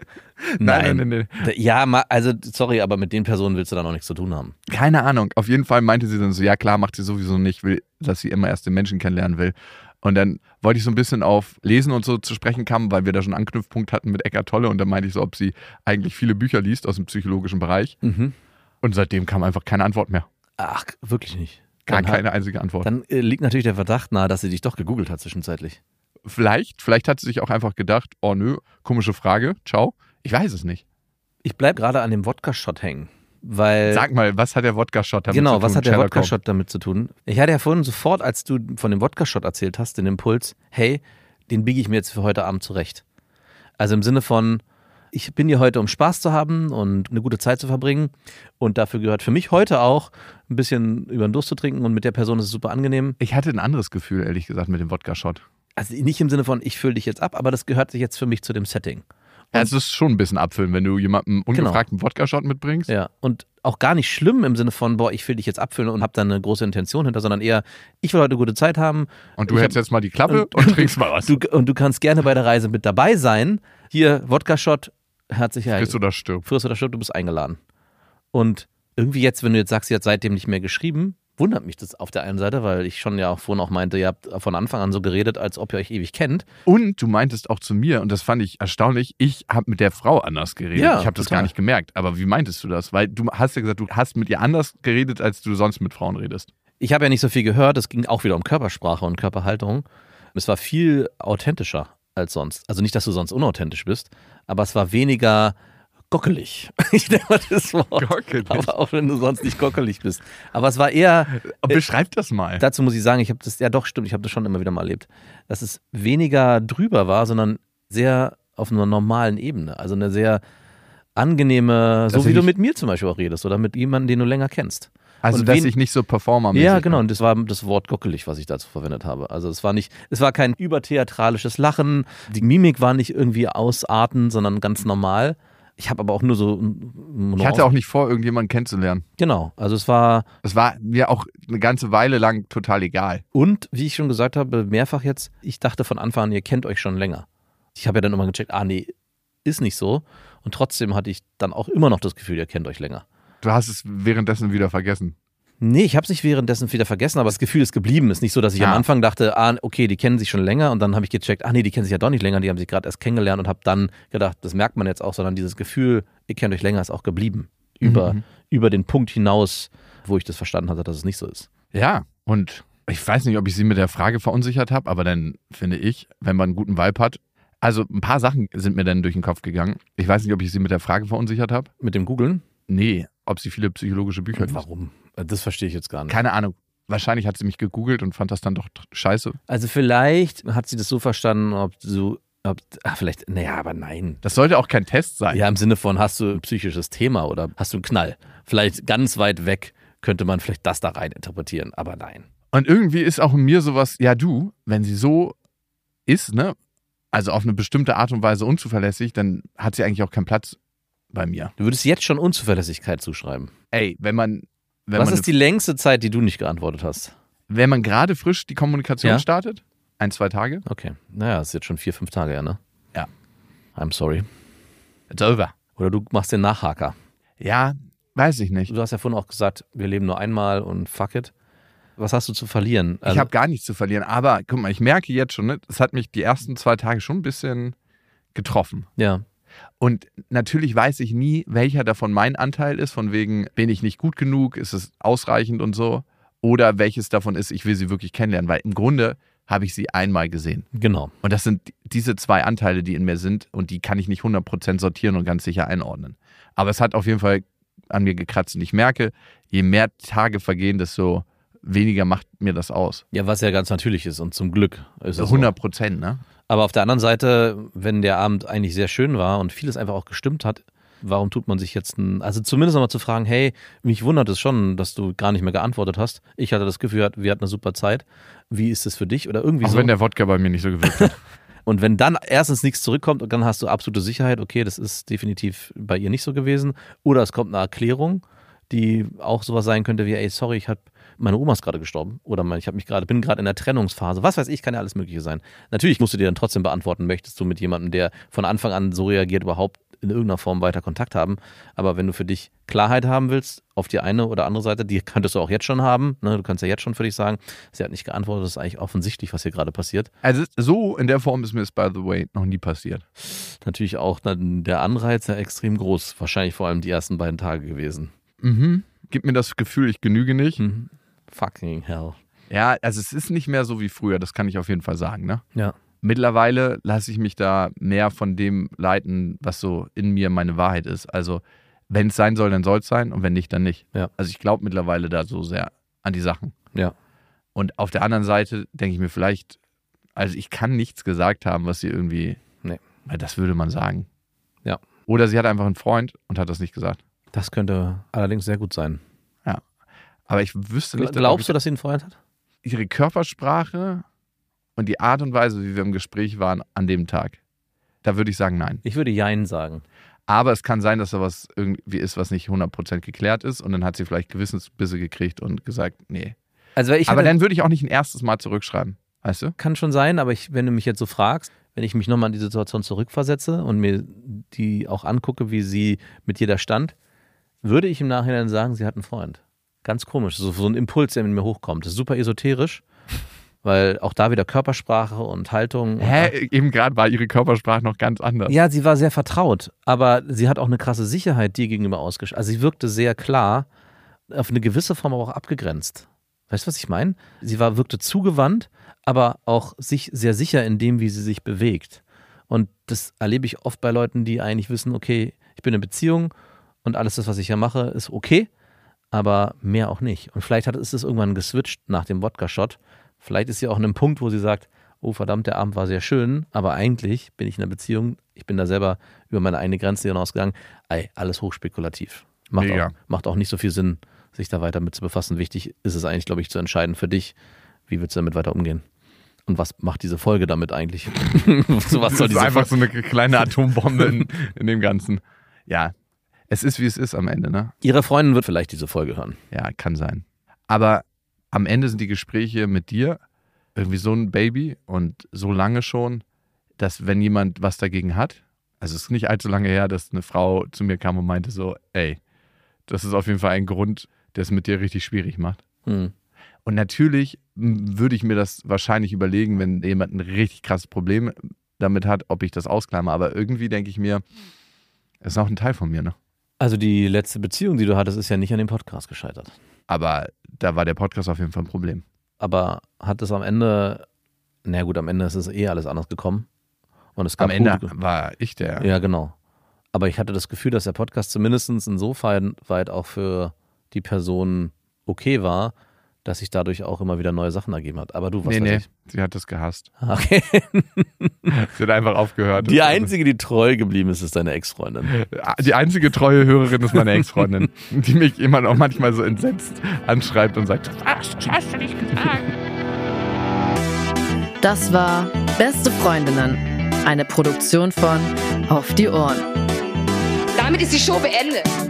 Nein. Ja, also sorry, aber mit den Personen willst du dann auch nichts zu tun haben. Keine Ahnung. Auf jeden Fall meinte sie dann so, ja klar, macht sie sowieso nicht, will, dass sie immer erst den Menschen kennenlernen will. Und dann wollte ich so ein bisschen auf Lesen und so zu sprechen kommen, weil wir da schon einen Anknüpfpunkt hatten mit Eckhart Tolle. Und dann meinte ich so, ob sie eigentlich viele Bücher liest aus dem psychologischen Bereich. Mhm. Und seitdem kam einfach keine Antwort mehr. Ach, wirklich nicht. Keine einzige Antwort. Dann liegt natürlich der Verdacht nahe, dass sie dich doch gegoogelt hat zwischenzeitlich. Vielleicht hat sie sich auch einfach gedacht, oh nö, komische Frage, ciao. Ich weiß es nicht. Ich bleibe gerade an dem Wodka-Shot hängen. Weil, Sag mal, was hat der Wodka-Shot damit zu tun? genau, was hat der Sherlock Wodka-Shot damit zu tun? Ich hatte ja vorhin sofort, als du von dem Wodka-Shot erzählt hast, den Impuls, hey, den biege ich mir jetzt für heute Abend zurecht. Also im Sinne von, ich bin hier heute, um Spaß zu haben und eine gute Zeit zu verbringen. Und dafür gehört für mich heute auch, ein bisschen über den Durst zu trinken. Und mit der Person ist es super angenehm. Ich hatte ein anderes Gefühl, ehrlich gesagt, mit dem Wodka-Shot. Also nicht im Sinne von, ich fülle dich jetzt ab, aber das gehört jetzt für mich zu dem Setting. Ja, es ist schon ein bisschen abfüllen, wenn du jemandem ungefragten Wodka-Shot mitbringst. Ja, und auch gar nicht schlimm im Sinne von, ich will dich jetzt abfüllen und habe da eine große Intention hinter, sondern eher, ich will heute eine gute Zeit haben. Und du hältst jetzt mal die Klappe und trinkst mal was. Und du kannst gerne bei der Reise mit dabei sein. Hier, Wodka-Shot, herzlich Friss oder stirb. Friss oder stirb, du bist eingeladen. Und irgendwie jetzt, wenn du jetzt sagst, sie hat seitdem nicht mehr geschrieben, wundert mich das auf der einen Seite, weil ich schon ja auch vorhin auch meinte, ihr habt von Anfang an so geredet, als ob ihr euch ewig kennt. Und du meintest auch zu mir, und das fand ich erstaunlich, ich habe mit der Frau anders geredet. Ja, ich habe das total. gar nicht gemerkt. Aber wie meintest du das? Weil du hast ja gesagt, du hast mit ihr anders geredet, als du sonst mit Frauen redest. Ich habe ja nicht so viel gehört, es ging auch wieder um Körpersprache und Körperhaltung. Es war viel authentischer als sonst. Also nicht, dass du sonst unauthentisch bist, aber es war weniger gockelig. Ich nenne mal das Wort. Gockelig. Aber auch wenn du sonst nicht gockelig bist. Aber es war eher, Beschreib das mal. dazu muss ich sagen, ich habe das, ja doch stimmt, ich habe das schon immer wieder mal erlebt, dass es weniger drüber war, sondern sehr auf einer normalen Ebene. Also eine sehr angenehme, so Dass wie ich du nicht- mit mir zum Beispiel auch redest oder mit jemandem, den du länger kennst. Also, Und dass ich nicht so performermäßig Ja, genau. bin. Und das war das Wort gockelig, was ich dazu verwendet habe. Also es war kein übertheatralisches Lachen. Die Mimik war nicht irgendwie ausarten, sondern ganz normal. Ich habe aber auch nur so. Ich hatte auch nicht vor, irgendjemanden kennenzulernen. Genau. Also es war. Es war mir auch eine ganze Weile lang total egal. Und wie ich schon gesagt habe, mehrfach jetzt, ich dachte von Anfang an, ihr kennt euch schon länger. Ich habe ja dann immer gecheckt, nee, ist nicht so. Und trotzdem hatte ich dann auch immer noch das Gefühl, ihr kennt euch länger. Du hast es währenddessen wieder vergessen. Nee, ich habe es nicht währenddessen wieder vergessen, aber das Gefühl ist geblieben. Ist nicht so, dass ich Ja. am Anfang dachte, okay, die kennen sich schon länger und dann habe ich gecheckt, nee, die kennen sich ja doch nicht länger, die haben sich gerade erst kennengelernt und habe dann gedacht, das merkt man jetzt auch, sondern dieses Gefühl, ihr kennt euch länger, ist auch geblieben. Über den Punkt hinaus, wo ich das verstanden hatte, dass es nicht so ist. Ja, und Ich weiß nicht, ob ich sie mit der Frage verunsichert habe, aber dann finde ich, wenn man einen guten Vibe hat, also ein paar Sachen sind mir dann durch den Kopf gegangen. Ich weiß nicht, ob ich sie mit der Frage verunsichert habe. Mit dem Googlen? Nee, ob sie viele psychologische Bücher liest. Warum? Das verstehe ich jetzt gar nicht. Keine Ahnung. Wahrscheinlich hat sie mich gegoogelt und fand das dann doch scheiße. Also vielleicht hat sie das so verstanden, aber nein. Das sollte auch kein Test sein. Ja, im Sinne von, hast du ein psychisches Thema oder hast du einen Knall? Vielleicht ganz weit weg könnte man vielleicht das da rein interpretieren, aber nein. Und irgendwie ist auch in mir sowas, ja du, wenn sie so ist, ne, also auf eine bestimmte Art und Weise unzuverlässig, dann hat sie eigentlich auch keinen Platz bei mir. Du würdest jetzt schon Unzuverlässigkeit zuschreiben. Ey, Was ist die längste Zeit, die du nicht geantwortet hast? wenn man gerade frisch die Kommunikation Ja? startet, 1-2 Tage, Okay. Naja, das ist jetzt schon 4-5 Tage, ja, ne? Ja. I'm sorry. it's over. Oder du machst den Nachhaker. Ja, weiß ich nicht. Du hast ja vorhin auch gesagt, wir leben nur einmal und fuck it. Was hast du zu verlieren? Ich habe gar nichts zu verlieren, aber guck mal, ich merke jetzt schon, ne, es hat mich die ersten 2 Tage schon ein bisschen getroffen. Ja. Und natürlich weiß ich nie, welcher davon mein Anteil ist, von wegen, bin ich nicht gut genug, ist es ausreichend und so, oder welches davon ist, ich will sie wirklich kennenlernen, weil im Grunde habe ich sie einmal gesehen. Genau. Und das sind diese 2 Anteile, die in mir sind und die kann ich nicht 100% sortieren und ganz sicher einordnen. Aber es hat auf jeden Fall an mir gekratzt und ich merke, je mehr Tage vergehen, desto weniger macht mir das aus. Ja, was ja ganz natürlich ist und zum Glück ist es so. 100%, ne? Aber auf der anderen Seite, wenn der Abend eigentlich sehr schön war und vieles einfach auch gestimmt hat, warum tut man sich jetzt also zumindest nochmal zu fragen, hey, mich wundert es schon, dass du gar nicht mehr geantwortet hast. Ich hatte das Gefühl, wir hatten eine super Zeit. Wie ist es für dich? Oder irgendwie Auch so. wenn der Wodka bei mir nicht so gewirkt hat. Und wenn dann erstens nichts zurückkommt und dann hast du absolute Sicherheit, okay, das ist definitiv bei ihr nicht so gewesen. Oder es kommt eine Erklärung, die auch sowas sein könnte wie, ey, sorry, meine Oma ist gerade gestorben oder bin gerade in der Trennungsphase. Was weiß ich, kann ja alles Mögliche sein. Natürlich musst du dir dann trotzdem beantworten, möchtest du mit jemandem, der von Anfang an so reagiert, überhaupt in irgendeiner Form weiter Kontakt haben. Aber wenn du für dich Klarheit haben willst, auf die eine oder andere Seite, die könntest du auch jetzt schon haben. Ne? Du kannst ja jetzt schon für dich sagen, sie hat nicht geantwortet, das ist eigentlich offensichtlich, was hier gerade passiert. Also so in der Form ist mir es, by the way, noch nie passiert. Natürlich auch dann der Anreiz ja extrem groß. Wahrscheinlich vor allem die ersten beiden Tage gewesen. Mhm. Gibt mir das Gefühl, ich genüge nicht. Mhm. Fucking hell. Ja, also es ist nicht mehr so wie früher, das kann ich auf jeden Fall sagen, ne? Ja. Mittlerweile lasse ich mich da mehr von dem leiten, was so in mir meine Wahrheit ist. Also wenn es sein soll, dann soll es sein und wenn nicht, dann nicht. Ja. Also ich glaube mittlerweile da so sehr an die Sachen. Ja. Und auf der anderen Seite denke ich mir vielleicht, also ich kann nichts gesagt haben, was sie irgendwie, Nee. weil das würde man sagen. Ja. Oder sie hat einfach einen Freund und hat das nicht gesagt. Das könnte allerdings sehr gut sein. Ja. Aber ich wüsste nicht, Glaubst du, dass sie einen Freund hat? ihre Körpersprache und die Art und Weise, wie wir im Gespräch waren an dem Tag, da würde ich sagen, nein. Ich würde Jein sagen. Aber es kann sein, dass da was irgendwie ist, was nicht 100% geklärt ist und dann hat sie vielleicht Gewissensbisse gekriegt und gesagt, nee. Also Aber dann würde ich auch nicht ein erstes Mal zurückschreiben, weißt du? kann schon sein, aber wenn du mich jetzt so fragst, wenn ich mich nochmal in die Situation zurückversetze und mir die auch angucke, wie sie mit dir da stand, würde ich im Nachhinein sagen, sie hat einen Freund. Ganz komisch, so ein Impuls, der in mir hochkommt. Das ist super esoterisch, weil auch da wieder Körpersprache und Haltung. Eben gerade war ihre Körpersprache noch ganz anders. Ja, sie war sehr vertraut, aber sie hat auch eine krasse Sicherheit dir gegenüber ausgestrahlt. Also sie wirkte sehr klar, auf eine gewisse Form aber auch abgegrenzt. Weißt du, was ich meine? Sie wirkte zugewandt, aber auch sich sehr sicher in dem, wie sie sich bewegt. Und das erlebe ich oft bei Leuten, die eigentlich wissen, okay, ich bin in einer Beziehung und alles das, was ich hier mache, ist okay, aber mehr auch nicht. Und vielleicht ist es irgendwann geswitcht nach dem Wodka-Shot. Vielleicht ist sie auch an einem Punkt, wo sie sagt, oh verdammt, der Abend war sehr schön, aber eigentlich bin ich in einer Beziehung, ich bin da selber über meine eigene Grenze hinausgegangen. Alles hochspekulativ. Macht auch nicht so viel Sinn, sich da weiter mit zu befassen. Wichtig ist es eigentlich, glaube ich, zu entscheiden für dich, wie willst du damit weiter umgehen? Und was macht diese Folge damit eigentlich? Was soll das ist einfach so eine kleine Atombombe in dem Ganzen. Ja, es ist, wie es ist am Ende, ne? Ihre Freundin wird vielleicht diese Folge hören. Ja, kann sein. Aber am Ende sind die Gespräche mit dir irgendwie so ein Baby und so lange schon, dass wenn jemand was dagegen hat, also es ist nicht allzu lange her, dass eine Frau zu mir kam und meinte so, ey, das ist auf jeden Fall ein Grund, der es mit dir richtig schwierig macht. Hm. Und natürlich würde ich mir das wahrscheinlich überlegen, wenn jemand ein richtig krasses Problem damit hat, ob ich das ausklammer. Aber irgendwie denke ich mir, es ist auch ein Teil von mir, ne? Also die letzte Beziehung, die du hattest, ist ja nicht an dem Podcast gescheitert. Aber da war der Podcast auf jeden Fall ein Problem. aber hat es am Ende, na gut, am Ende ist es alles anders gekommen. Und es gab Am Ende war ich der. Ja, genau. Aber ich hatte das Gefühl, dass der Podcast zumindest insofern weit auch für die Person okay war, dass sich dadurch auch immer wieder neue Sachen ergeben hat. Aber du, was weiß ich? Sie hat das gehasst. Okay. Sie hat einfach aufgehört. Die einzige, die treu geblieben ist deine Ex-Freundin. Die einzige treue Hörerin ist meine Ex-Freundin, die mich immer noch manchmal so entsetzt anschreibt und sagt, was hast du nicht gesagt? Das war Beste Freundinnen, eine Produktion von Auf die Ohren. Damit ist die Show beendet.